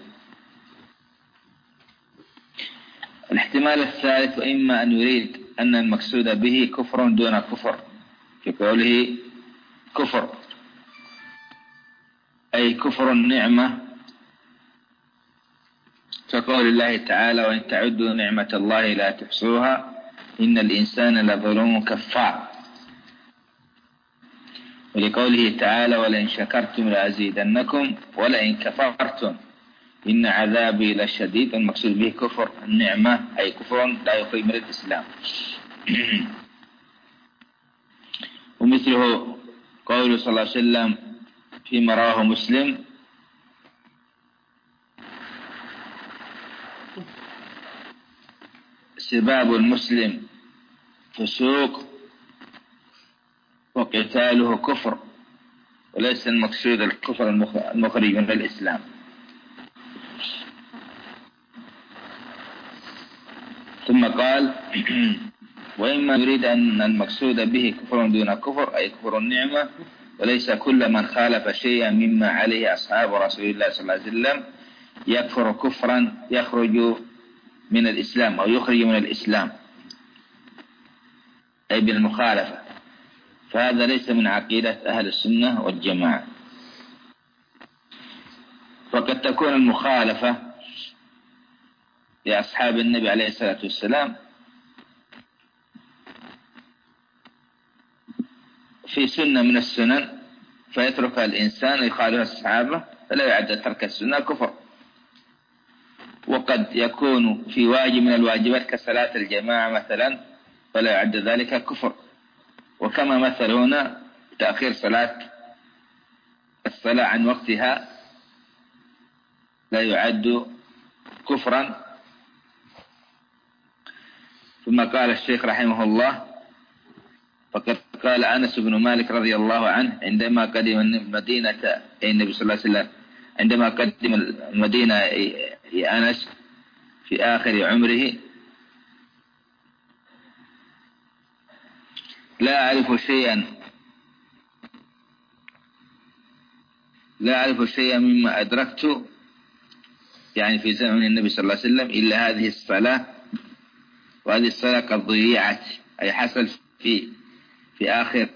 الاحتمال الثالث: وإما أن يريد أن المقصود به كفر دون كفر، في قوله كفر أي كفر النعمة، كقول الله تعالى: وإن تعدوا نعمة الله لا تحصوها إن الإنسان لظلوم كفار. ولقوله تعالى: ولئن شكرتم لأزيدنكم ولئن كفرتم إن عذابي لشديد. المقصود به كفر النعمة أي كفر لا يخرج من الإسلام. ومثله قوله صلى الله عليه وسلم فيما رواه مسلم سباب المسلم فسوق وقتاله كفر، وليس المقصود الكفر المخرج من الإسلام. ثم قال وإما يريد أن المقصود به كفر دون كفر أي كفر النعمة، وليس كل من خالف شيئا مما عليه أصحاب رسول الله صلى الله عليه وسلم يكفر كفرا يخرج من الإسلام أو يخرج من الإسلام أي بالمخالفة، فهذا ليس من عقيدة أهل السنة والجماعة. فقد تكون المخالفة لأصحاب النبي عليه الصلاة والسلام في سنة من السنن فيتركها الإنسان يخالف الصحابة فلا يعد ترك السنة كفر، وقد يكون في واجب من الواجبات كصلاة الجماعة مثلا فلا يعد ذلك كفر. وكما مثل هنا تأخير صلاة الصلاة عن وقتها لا يعد كفرا. ثم قال الشيخ رحمه الله فقد قال أنس بن مالك رضي الله عنه عندما قدم المدينة أي النبي صلى الله عليه وسلم عندما قدم المدينة أنس في آخر عمره لا أعرف شيئا لا أعرف شيئا مما أدركت يعني في زمن النبي صلى الله عليه وسلم إلا هذه الصلاة، وهذه الصلاة قد ضيعت أي حصل في في آخر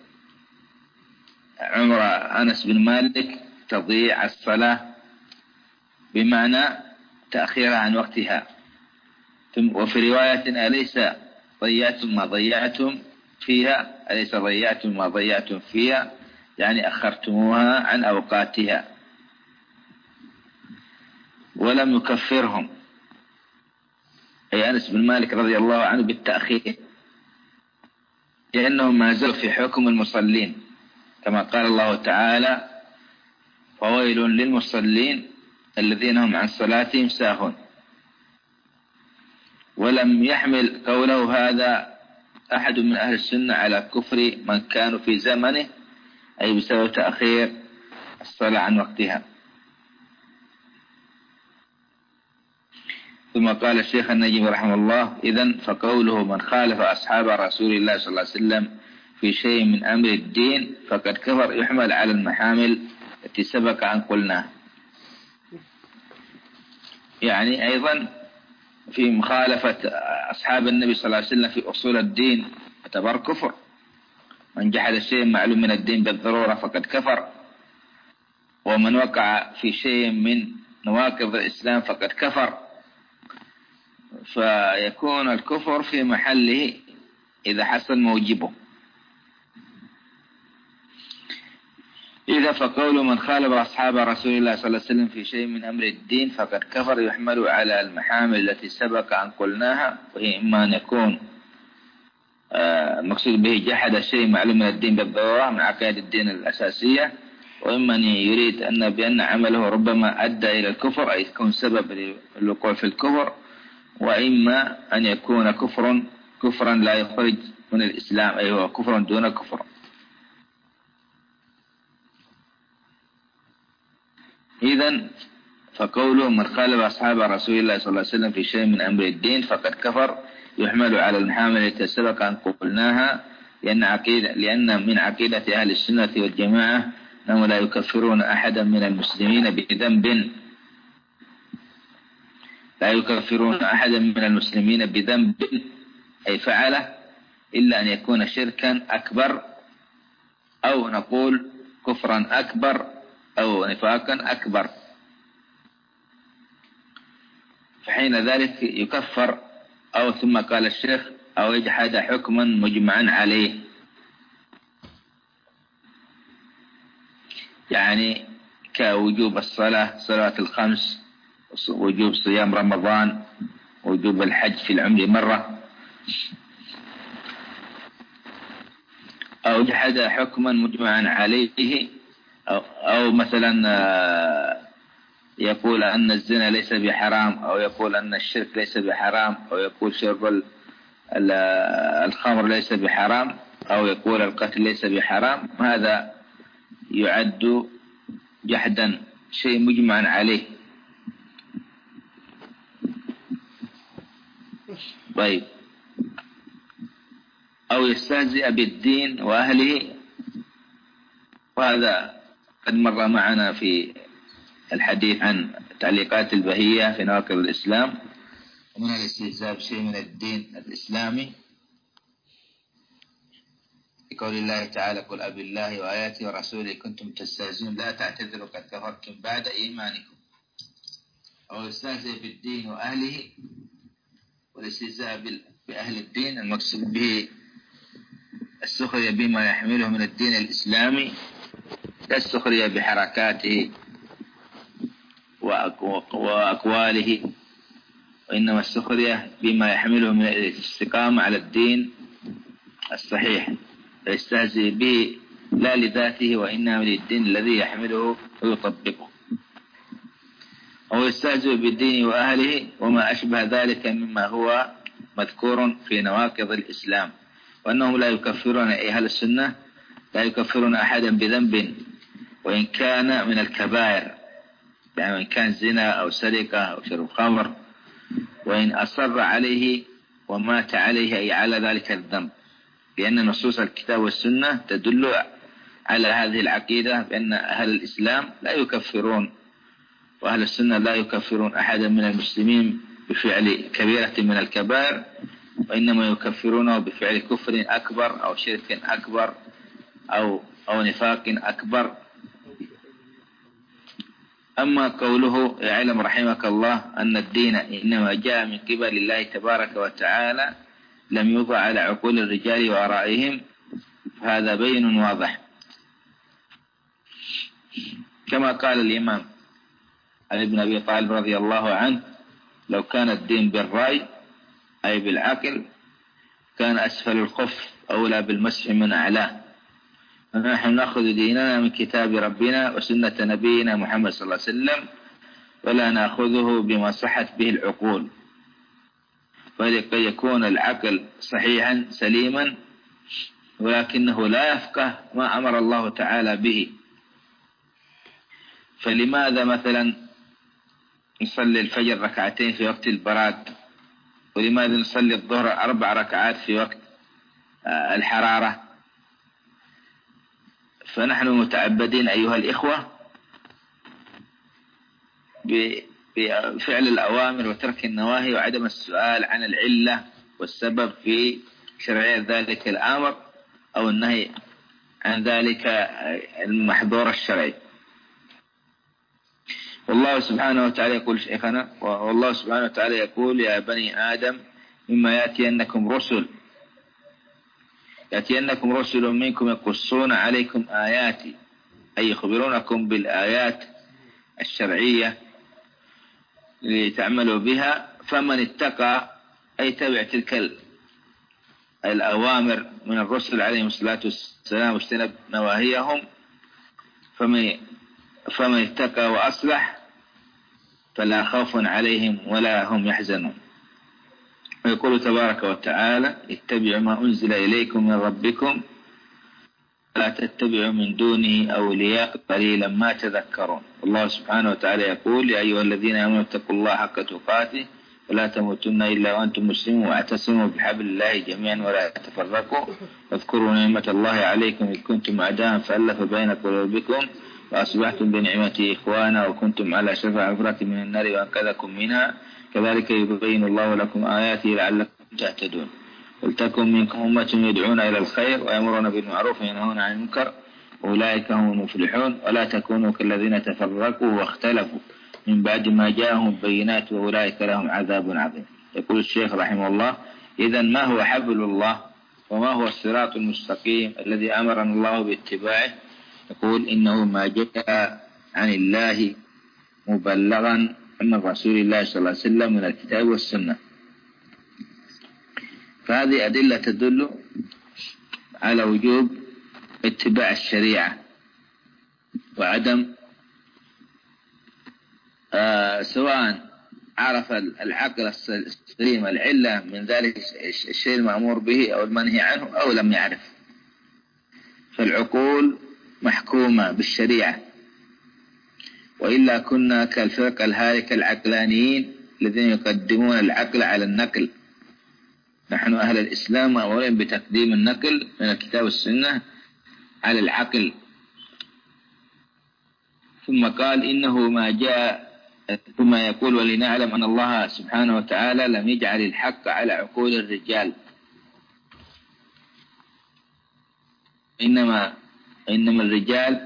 عمر أنس بن مالك تضييع الصلاة بمعنى تأخيرها عن وقتها. وفي رواية أليس ضيعتم ما ضيعتم فيها أليس ضيعتم ما ضيعتم فيها يعني أخرتموها عن أوقاتها. ولم يكفرهم أي أنس بن مالك رضي الله عنه بالتأخير لأنهم ما زالوا في حكم المصلين كما قال الله تعالى فويل للمصلين الذين هم عن صلاتهم ساهون. ولم يحمل قوله هذا أحد من أهل السنة على كفر من كانوا في زمنه أي بسبب تأخير الصلاة عن وقتها. ثم قال الشيخ النجم رحمه الله إذن فقوله من خالف أصحاب رسول الله صلى الله عليه وسلم في شيء من أمر الدين فقد كفر يحمل على المحامل التي سبق أن قلناها. يعني أيضا في مخالفة أصحاب النبي صلى الله عليه وسلم في أصول الدين يعتبر كفر. من جحد الشيء معلوم من الدين بالضرورة فقد كفر، ومن وقع في شيء من نواقض الإسلام فقد كفر. فيكون الكفر في محله إذا حصل موجبه. إذا فقول من خالف أصحاب رسول الله صلى الله عليه وسلم في شيء من أمر الدين فقد كفر يحمل على المحامل التي سبق أن قلناها، وهي إما أن يكون مقصود به جحد الشيء معلوم من الدين بالضرورة من عقائد الدين الأساسية، وإما أن يريد أن بأن عمله ربما أدى إلى الكفر أي يكون سبب للوقوع في الكفر، وإما أن يكون كفر كفرا لا يخرج من الإسلام أي هو كفر دون كفر. إذن فقوله من خالف أصحاب رسول الله صلى الله عليه وسلم في شيء من أمر الدين فقد كفر يحمل على المحامل التي سبق أن قلناها، لأن, عقيدة لأن من عقيدة أهل السنة والجماعة أنهم لا يكفرون أحدا من المسلمين بذنب لا يكفرون أحدا من المسلمين بذنب أي فعله إلا أن يكون شركا أكبر أو نقول كفرا أكبر أو نفاقا أكبر، فحين ذلك يكفر. أو ثم قال الشيخ أو يجحد حكما مجمعا عليه، يعني كوجوب الصلاة صلاة الخمس، وجوب صيام رمضان، وجوب الحج في العمر مرة. أو جحد حكما مجمعا عليه أو, أو مثلا يقول أن الزنا ليس بحرام، أو يقول أن الشرك ليس بحرام، أو يقول شرب الخمر ليس بحرام، أو يقول القتل ليس بحرام، هذا يعد جحدا، شيء مجمع عليه. طيب، أو يستهزئ بالدين وأهله، وهذا قد مر معنا في الحديث عن تعليقات البهية في نواقض الإسلام. ومن الاستهزاء بشيء من الدين الإسلامي بقول الله تعالى: قل أبي الله وآياته ورسوله كنتم تستهزئون لا تعتذروا قد كفرتم بعد إيمانكم. أو يستهزئ بالدين وأهله، والاستهزاء بأهل الدين المقصود به السخرية بما يحمله من الدين الإسلامي، لا السخرية بحركاته وأقواله، وإنما السخرية بما يحمله من الاستقامة على الدين الصحيح، فيستهزئ به لا لذاته وإنما للدين الذي يحمله ويطبقه. أو يستهزئ بالدين وأهله وما أشبه ذلك مما هو مذكور في نواقض الإسلام، وأنهم لا يكفرون، أي أهل السنة لا يكفرون أحدا بذنب وإن كان من الكبائر، يعني وإن كان زنا أو سرقة أو شرب خمر، وإن أصر عليه ومات عليه، أي على ذلك الذنب، لأن نصوص الكتاب والسنة تدل على هذه العقيدة بأن أهل الإسلام لا يكفرون، وأهل السنة لا يكفرون أحدا من المسلمين بفعل كبيرة من الكبائر، وإنما يكفرونه بفعل كفر أكبر أو شرك أكبر أو, أو نفاق أكبر. أما قوله: اعلم رحمك الله أن الدين إنما جاء من قبل الله تبارك وتعالى لم يوضع على عقول الرجال وآرائهم، هذا بين واضح، كما قال الإمام علي بن أبي طالب رضي الله عنه: لو كان الدين بالرأي أي بالعقل كان أسفل الخف أولى بالمسح من أعلاه، ونحن نأخذ ديننا من كتاب ربنا وسنة نبينا محمد صلى الله عليه وسلم، ولا نأخذه بما صحت به العقول، فقد يكون العقل صحيحا سليما ولكنه لا يفقه ما أمر الله تعالى به. فلماذا مثلا نصلي الفجر ركعتين في وقت البراد، ولماذا نصلي الظهر أربع ركعات في وقت الحرارة؟ فنحن متعبدين أيها الإخوة بفعل الأوامر وترك النواهي وعدم السؤال عن العلة والسبب في شرعية ذلك الأمر أو النهي عن ذلك المحظور الشرعي. والله سبحانه وتعالى يقول شيخنا، والله سبحانه وتعالى يقول: يا بني آدم مما يأتينكم رسل يأتينكم رسل منكم يقصون عليكم آياتي، أي يخبرونكم بالآيات الشرعية لتعملوا بها، فمن اتقى أي تبع تلك الأوامر من الرسل عليهم الصلاة والسلام واجتنب نواهيهم، فمن فمن اتقى وأصلح فلا خوف عليهم ولا هم يحزنون. ويقول تبارك وتعالى: اتبعوا ما أنزل إليكم من ربكم لا تتبعوا من دونه أولياء قليلا ما تذكرون. الله سبحانه وتعالى يقول: يا أيها الذين آمنوا اتقوا الله حق تقاته ولا تموتن إلا وأنتم مسلمون واعتصموا بحبل الله جميعا ولا تفرقوا واذكروا نعمة الله عليكم إذ كنتم أعداء فألف بين قلوبكم وأصبحتم بنعمته إخوانا وكنتم على شفا حفرة من النار وأنقذكم منها كذلك يبين الله لكم آياته لعلكم تهتدون. ولتكن منكم أمة يدعون إلى الخير ويأمرون بالمعروف وينهون عن المنكر أولئك هم المفلحون ولا تكونوا كالذين تفرقوا واختلفوا من بعد ما جاءهم البينات وأولئك لهم عذاب عظيم. يقول الشيخ رحمه الله: إذن ما هو حبل الله وما هو الصراط المستقيم الذي أمرنا الله باتباعه؟ يقول: إنه ما جاء عن الله مبلغا من رسول الله صلى الله عليه وسلم من الكتاب والسنة. فهذه أدلة تدل على وجوب اتباع الشريعة وعدم آه سواء عرف العقل السليم العلة من ذلك الشيء المأمور به أو المنهي عنه أو لم يعرف. فالعقول محكومة بالشريعة، وإلا كنا كالفرق الهالكة العقلانيين الذين يقدمون العقل على النقل. نحن أهل الإسلام مأمورين بتقديم النقل من الكتاب والسنة على العقل. ثم قال إنه ما جاء ثم يقول ولنعلم أن الله سبحانه وتعالى لم يجعل الحق على عقول الرجال، إنما إنما الرجال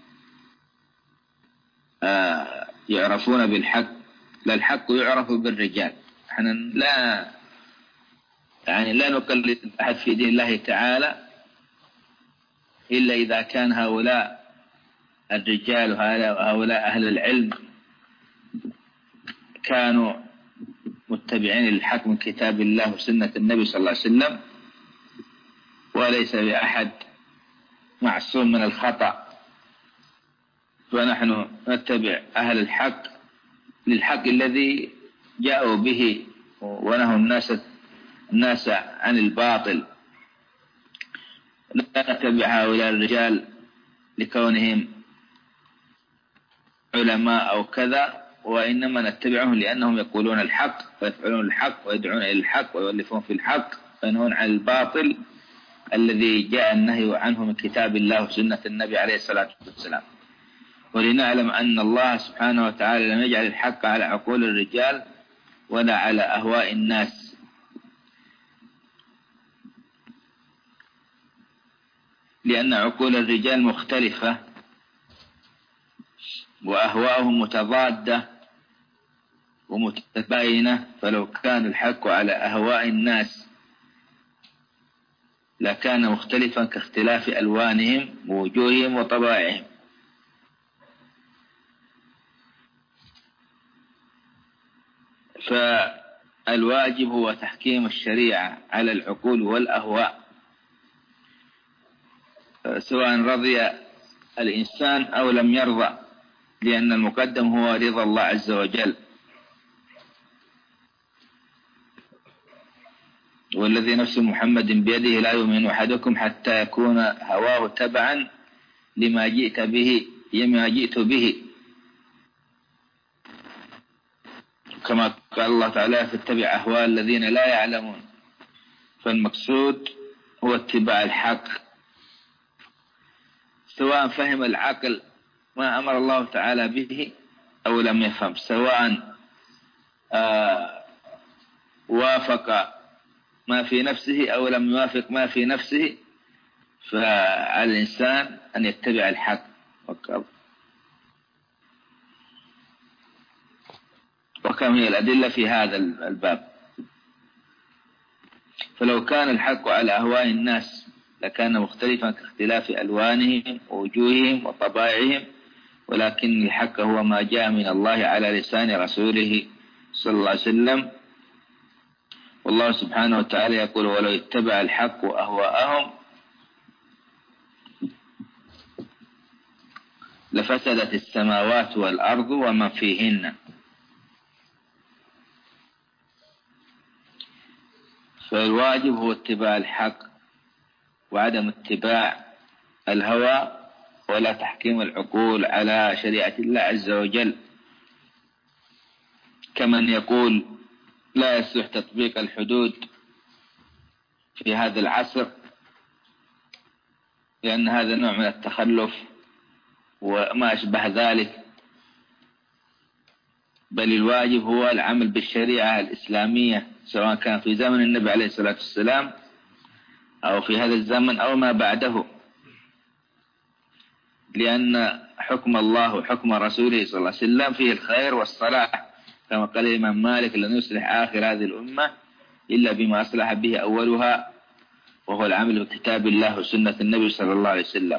آه يعرفون بالحق، لا الحق يعرف بالرجال. نحن لا يعني لا نقلد أحد في دين الله تعالى إلا إذا كان هؤلاء الرجال وهؤلاء أهل العلم كانوا متبعين للحق من كتاب الله وسنة النبي صلى الله عليه وسلم، وليس بأحد معصوم من الخطأ. فنحن نتبع أهل الحق للحق الذي جاءوا به ونهوا الناس الناس عن الباطل. لا نتبع هؤلاء الرجال لكونهم علماء أو كذا، وإنما نتبعهم لأنهم يقولون الحق ويفعلون الحق ويدعون إلى الحق ويؤلفون في الحق وينهون عن الباطل الذي جاء النهي عنه من كتاب الله وسنة النبي عليه الصلاة والسلام. ولنعلم أن الله سبحانه وتعالى لم يجعل الحق على عقول الرجال ولا على أهواء الناس، لأن عقول الرجال مختلفة وأهواءهم متضادة ومتباينة. فلو كان الحق على أهواء الناس لكان مختلفا كاختلاف ألوانهم ووجوههم وطبائعهم. فالواجب هو تحكيم الشريعة على العقول والأهواء، سواء رضي الإنسان أو لم يرضى، لأن المقدم هو رضا الله عز وجل. والذي نفس محمد بيده لا يؤمن أحدكم حتى يكون هواه تبعا لما جئت به لما جئت به، كما قال الله تعالى فاتبع أهواء الذين لا يعلمون. فالمقصود هو اتباع الحق، سواء فهم العقل ما أمر الله تعالى به أو لم يفهم، سواء آه وافق ما في نفسه أو لم يوافق ما في نفسه، فعلى الإنسان أن يتبع الحق. وكم هي الأدلة في هذا الباب. فلو كان الحق على أهواء الناس لكان مختلفا كاختلاف ألوانهم ووجوههم وطبائعهم، ولكن الحق هو ما جاء من الله على لسان رسوله صلى الله عليه وسلم. والله سبحانه وتعالى يقول ولو اتبع الحق أهواءهم لفسدت السماوات والأرض ومن فيهن. فالواجب هو اتباع الحق وعدم اتباع الهوى، ولا تحكيم العقول على شريعة الله عز وجل. كمن يقول لا يصح تطبيق الحدود في هذا العصر لأن هذا نوع من التخلف وما أشبه ذلك، بل الواجب هو العمل بالشريعة الإسلامية سواء كان في زمن النبي عليه الصلاة والسلام أو في هذا الزمن أو ما بعده، لأن حكم الله وحكم رسوله صلى الله عليه وسلم فيه الخير والصلاح، كما قال الإمام مالك لن يصلح آخر هذه الأمة إلا بما أصلح به أولها، وهو العمل بكتاب الله وسنة النبي صلى الله عليه وسلم.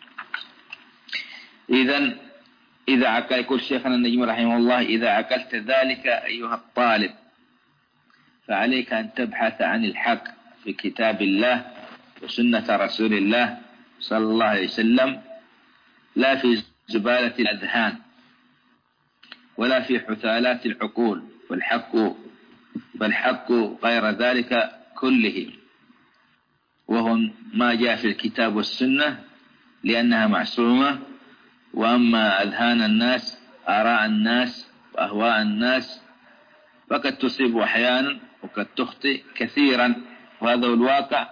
إذن إذا عقل يقول شيخنا النجم رحمه الله إذا عقلت ذلك أيها الطالب فعليك أن تبحث عن الحق في كتاب الله وسنة رسول الله صلى الله عليه وسلم، لا في زبالة الأذهان ولا في حثالات العقول، والحق فالحق غير ذلك كله، وهو ما جاء في الكتاب والسنة لأنها معصومة. وأما أذهان الناس، آراء الناس وأهواء الناس، فقد تصيب أحيانا وقد تخطئ كثيرا، وهذا هو الواقع.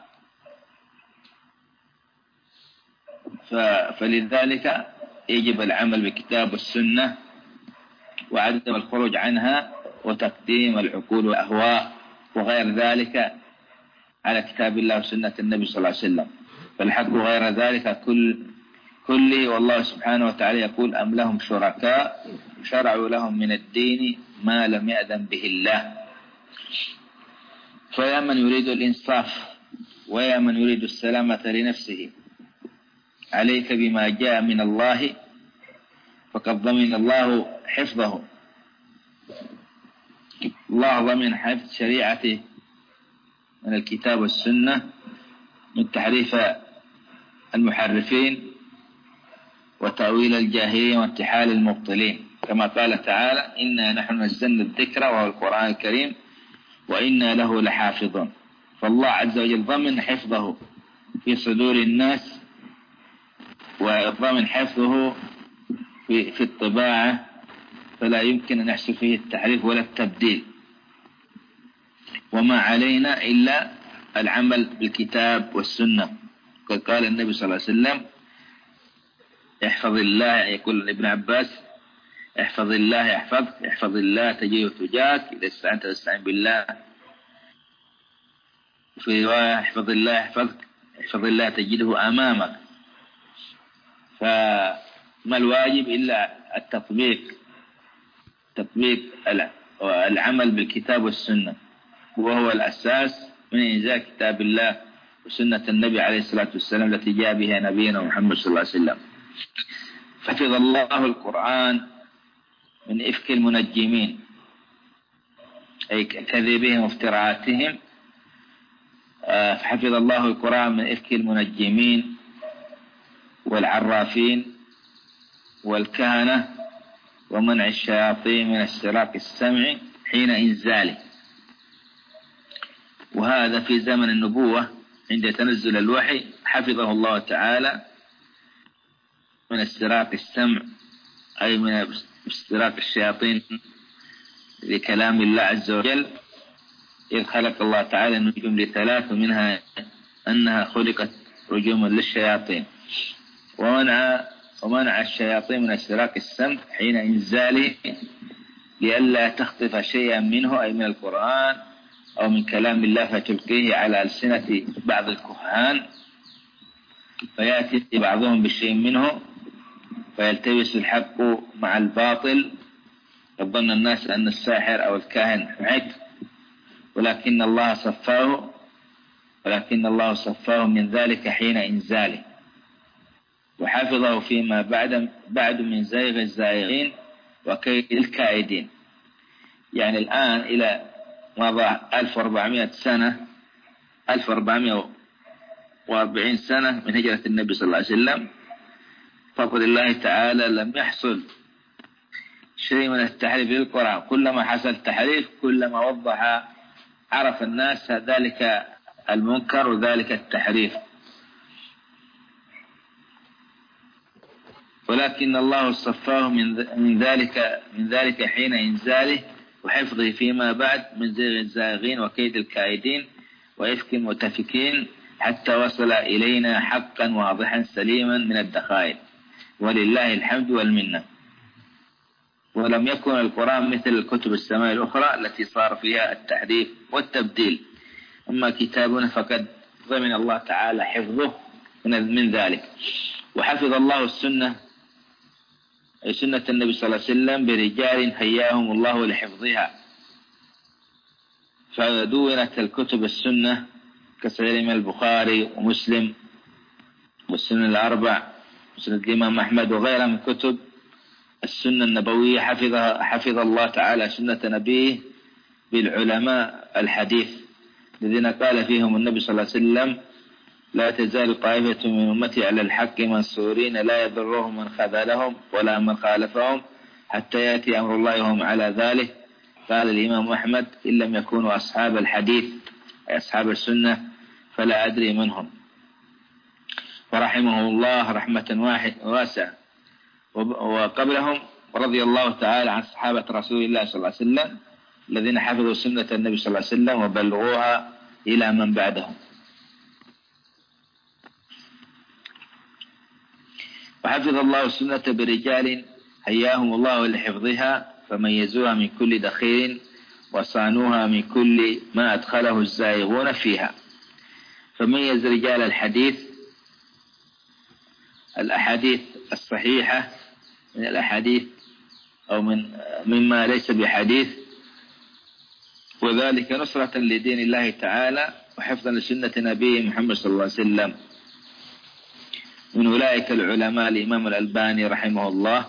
فلذلك يجب العمل بكتاب والسنة وعدم الخروج عنها وتقديم العقول والأهواء وغير ذلك على كتاب الله وسنة النبي صلى الله عليه وسلم. فالحق غير ذلك كل كله. والله سبحانه وتعالى يقول: أم لهم شركاء شرعوا لهم من الدين ما لم يأذن به الله. فيا من يريد الإنصاف ويا من يريد السلامة لنفسه، عليك بما جاء من الله، فقد ضمن الله حفظه. الله ضمن حفظ شريعته من الكتاب والسنة من تحريف المحرفين وتأويل الجاهلين وانتحال المبطلين، كما قال تعالى: إنا نحن نزلنا الذكر وهو القرآن الكريم وإنا له لحافظون. فالله عز وجل ضمن حفظه في صدور الناس، وضمن حفظه في, في الطباعة، فلا يمكن أن يحصل فيه التحريف ولا التبديل. وما علينا إلا العمل بالكتاب والسنة. قد قال النبي صلى الله عليه وسلم: احفظ الله، يقول ابن عباس: احفظ الله يحفظك، احفظ الله تجده تجاك، إذا استعنت فاستعن بالله. في رواية: احفظ الله يحفظك، احفظ الله تجده أمامك. فما الواجب إلا التطبيق تطبيق العمل بالكتاب والسنة، وهو الأساس من إنزال كتاب الله وسنة النبي عليه الصلاة والسلام التي جاء بها نبينا محمد صلى الله عليه وسلم. فحفظ الله القرآن من إفك المنجمين، أي كذبهم وافتراءاتهم. فحفظ الله القرآن من إفك المنجمين والعرافين والكهنة، ومنع الشياطين من استراق السمع حين إنزاله. وهذا في زمن النبوة عند تنزل الوحي حفظه الله تعالى من استراق السمع، أي من استراق الشياطين لكلام الله عز وجل، إذ خلق الله تعالى النجوم لثلاث، ومنها أنها خلقت رجوما للشياطين. ومنع ومنع الشياطين من استراق السمع حين إنزاله لئلا تخطف شيئا منه، أي من القرآن أو من كلام الله، فتلقيه على ألسنة بعض الكهان، فيأتي بعضهم بشيء منه فيلتبس الحق مع الباطل، يظن الناس أن الساحر أو الكاهن معك، ولكن الله صفاه ولكن الله صفاه من ذلك حين إنزاله، وحفظه فيما بعد بعد من زيغ الزائغين وكيد الكائدين. يعني الآن إلى مضى ألف وأربعمائة سنة ألف وأربعمائة وأربعين سنة من هجرة النبي صلى الله عليه وسلم، بفضل الله تعالى لم يحصل شيء من التحريف للقرآن. كلما حصل تحريف كلما وضح عرف الناس ذلك المنكر وذلك التحريف. ولكن الله صفاه من ذلك من ذلك حين إنزاله وحفظه فيما بعد من زيغ الزاغين وكيد الكائدين وإفك المتفكين، حتى وصل إلينا حقا واضحا سليما من الدخائل، ولله الحمد والمنة. ولم يكن القرآن مثل الكتب السماء الأخرى التي صار فيها التحريف والتبديل. أما كتابنا فقد ضمن الله تعالى حفظه من ذلك. وحفظ الله السنة، أي سنة النبي صلى الله عليه وسلم، برجال هياهم الله لحفظها، فدونت الكتب السنة كسير من البخاري ومسلم والسنن الأربع مسند الإمام أحمد وغيرها من كتب السنة النبوية. حفظها حفظ الله تعالى سنة نبيه بالعلماء الحديث الذين قال فيهم النبي صلى الله عليه وسلم: لا تزال طائفة من أمتي على الحق منصورين لا يضرهم من خذلهم ولا من خالفهم حتى يأتي أمر الله وهم على ذلك. قال الإمام أحمد: إن لم يكونوا أصحاب الحديث أي أصحاب السنة فلا أدري منهم. ورحمه الله رحمة واسعة. وقبلهم رضي الله تعالى عن صحابة رسول الله صلى الله عليه وسلم الذين حفظوا سنة النبي صلى الله عليه وسلم وبلغوها إلى من بعدهم. وحفظ الله السنة برجال هياهم الله لحفظها فميزوها من كل دخيل وصانوها من كل ما أدخله الزائغون فيها. فميز رجال الحديث الأحاديث الصحيحة من الأحاديث أو من مما ليس بحديث، وذلك نصرة لدين الله تعالى وحفظا لسنة نبيه محمد صلى الله عليه وسلم. من أولئك العلماء الإمام الألباني رحمه الله،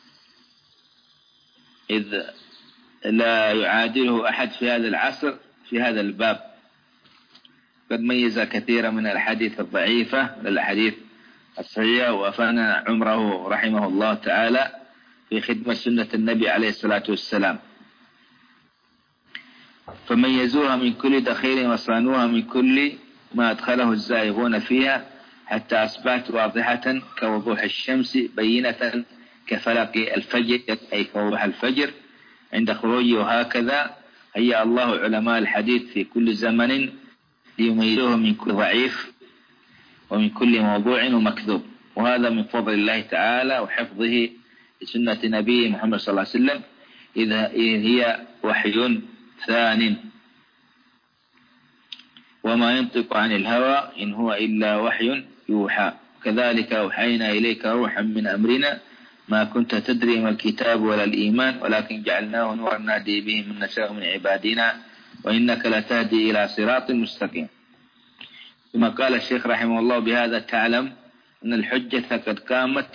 إذ لا يعادله أحد في هذا العصر في هذا الباب. قد ميز كثيرا من الحديث الضعيفة للحديث الصحيحة، وأفنى عمره رحمه الله تعالى في خدمة سنة النبي عليه الصلاة والسلام. فميزوها من كل دخيل وصانوها من كل ما أدخله الزائغون فيها حتى أصبحت واضحة كوضوح الشمس بينة كفلق الفجر أي كوضوح الفجر عند خروجه. وهكذا هيأ الله علماء الحديث في كل زمن ليميزوه من كل ضعيف ومن كل موضوع ومكذوب، وهذا من فضل الله تعالى وحفظه لسنة نبيه محمد صلى الله عليه وسلم، إذا هي وحي ثان وما ينطق عن الهوى إن هو إلا وحي يوحى. كذلك أوحينا إليك روحا من أمرنا ما كنت تدري ما الكتاب ولا الإيمان ولكن جعلناه نورا نهدي به من نشاء من عبادنا وإنك لتهدي إلى صراط مستقيم. ثم قال الشيخ رحمه الله: بهذا تعلم أن الحجة قد قامت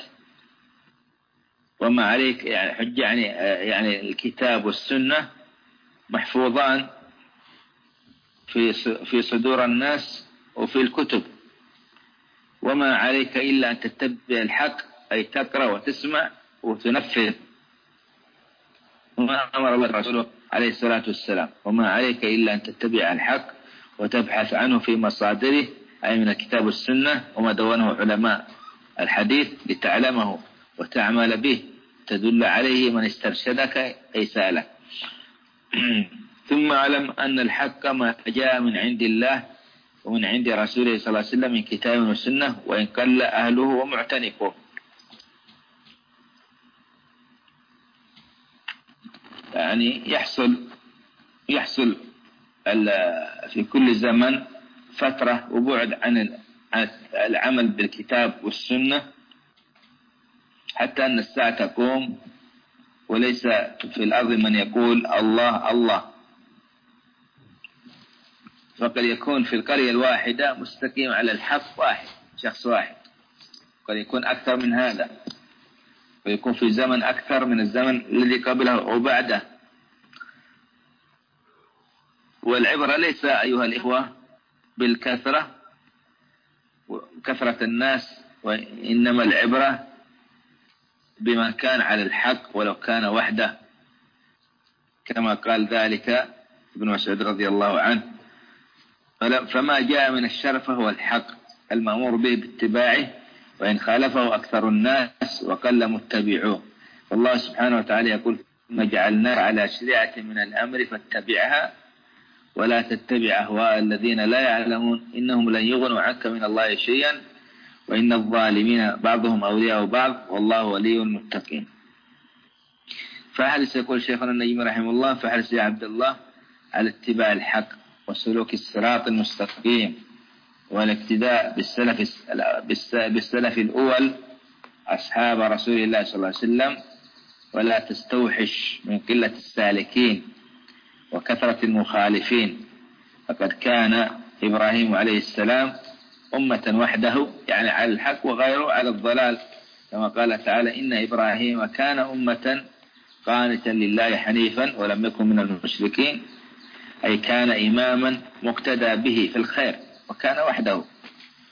وما عليك. يعني حجة يعني, يعني الكتاب والسنة محفوظان في في صدور الناس وفي الكتب، وما عليك إلا أن تتبع الحق أي تقرأ وتسمع وتنفذ وما أمر الله رسوله عليه الصلاة والسلام. وما عليك إلا أن تتبع الحق وتبحث عنه في مصادره أي من الكتاب والسنة وما دونه علماء الحديث لتعلمه وتعمل به تدل عليه من استرشدك أي سألك. ثم علم أن الحق ما جاء من عند الله ومن عند رسوله صلى الله عليه وسلم من كتاب وسنة وإن قل أهله ومعتنقه. يعني يحصل يحصل في كل زمن فترة وبعد عن العمل بالكتاب والسنة حتى أن الساعة تقوم وليس في الأرض من يقول الله الله، فقد يكون في القرية الواحدة مستقيم على الحق واحد شخص واحد، قد يكون أكثر من هذا، ويكون في زمن أكثر من الزمن الذي قبله وبعده. والعبرة ليس أيها الإخوة بالكثرة كثرة الناس، وإنما العبرة بمن كان على الحق ولو كان وحده، كما قال ذلك ابن مسعود رضي الله عنه: فما جاء من الشر فهو الحق المأمور به باتباعه وإن خالفه أكثر الناس وقل متبعوه. والله سبحانه وتعالى يقول: ثم جعلنا على شريعة من الأمر فاتبعها ولا تتبع أهواء الذين لا يعلمون إنهم لن يغنوا عنك من الله شيئا وإن الظالمين بعضهم أولياء بعض والله ولي المتقين. فحرص يقول شيخنا النجم رحمه الله: فحرص يا عبد الله على اتباع الحق وسلوك الصراط المستقيم والاقتداء بالسلف, بالسلف الأول أصحاب رسول الله صلى الله عليه وسلم، ولا تستوحش من قلة السالكين وكثرة المخالفين، فقد كان إبراهيم عليه السلام أمة وحده يعني على الحق وغيره على الضلال، كما قال تعالى: إن إبراهيم كان أمة قانتا لله حنيفا ولم يكن من المشركين، أي كان إماما مقتدى به في الخير وكان وحده.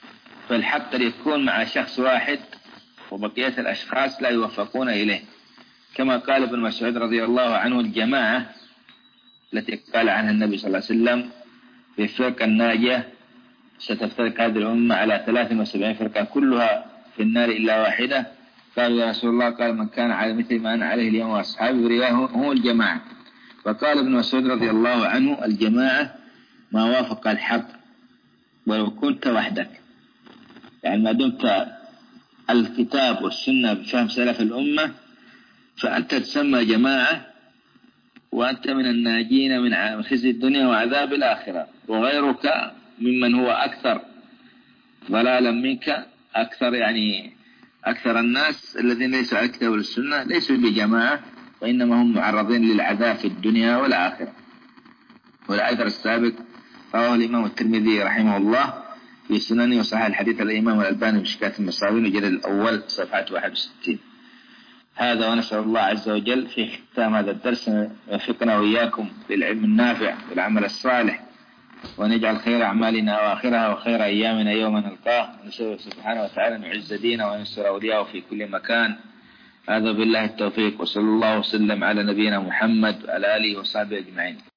فالحق قد يكون مع شخص واحد وبقية الأشخاص لا يوفقون إليه، كما قال ابن مسعود رضي الله عنه: الجماعة التي قال عنها النبي صلى الله عليه وسلم في الفرقة الناجية ستفترق هذه الأمة على ثلاث وسبعين فرقة كلها في النار إلا واحدة. قال يا رسول الله، قال: من كان على مثل ما أنا عليه اليوم وأصحابي، ورواية هم الجماعة. فقال ابن مسعود رضي الله عنه: الجماعة ما وافق الحق ولو كنت وحدك، يعني ما دمت الكتاب والسنة بفهم سلف الأمة فأنت تسمى جماعة، وأنت من الناجين من خزي الدنيا وعذاب الآخرة، وغيرك ممن هو أكثر ضلالا منك، أكثر يعني أكثر الناس الذين ليسوا على الكتاب والسنة ليسوا بجماعة، وإنما هم معرضين للعذاب في الدنيا والآخرة. والأثر السابق رواه الإمام الترمذي رحمه الله في سننه، وصحح الحديث الإمام الألباني بمشكاة المصابين وجلد الأول صفحة واحد وستين. هذا، ونسأل الله عز وجل في ختام هذا الدرس يوفقنا وإياكم للعلم النافع والعمل الصالح، ونجعل خير أعمالنا وآخرها وخير أيامنا يوم نلقاه، ونسأل سبحانه وتعالى أن يعز دينه وينصر أولياءه في كل مكان. هذا بالله التوفيق، وصلى الله وسلم على نبينا محمد وعلى آله وصحبه أجمعين.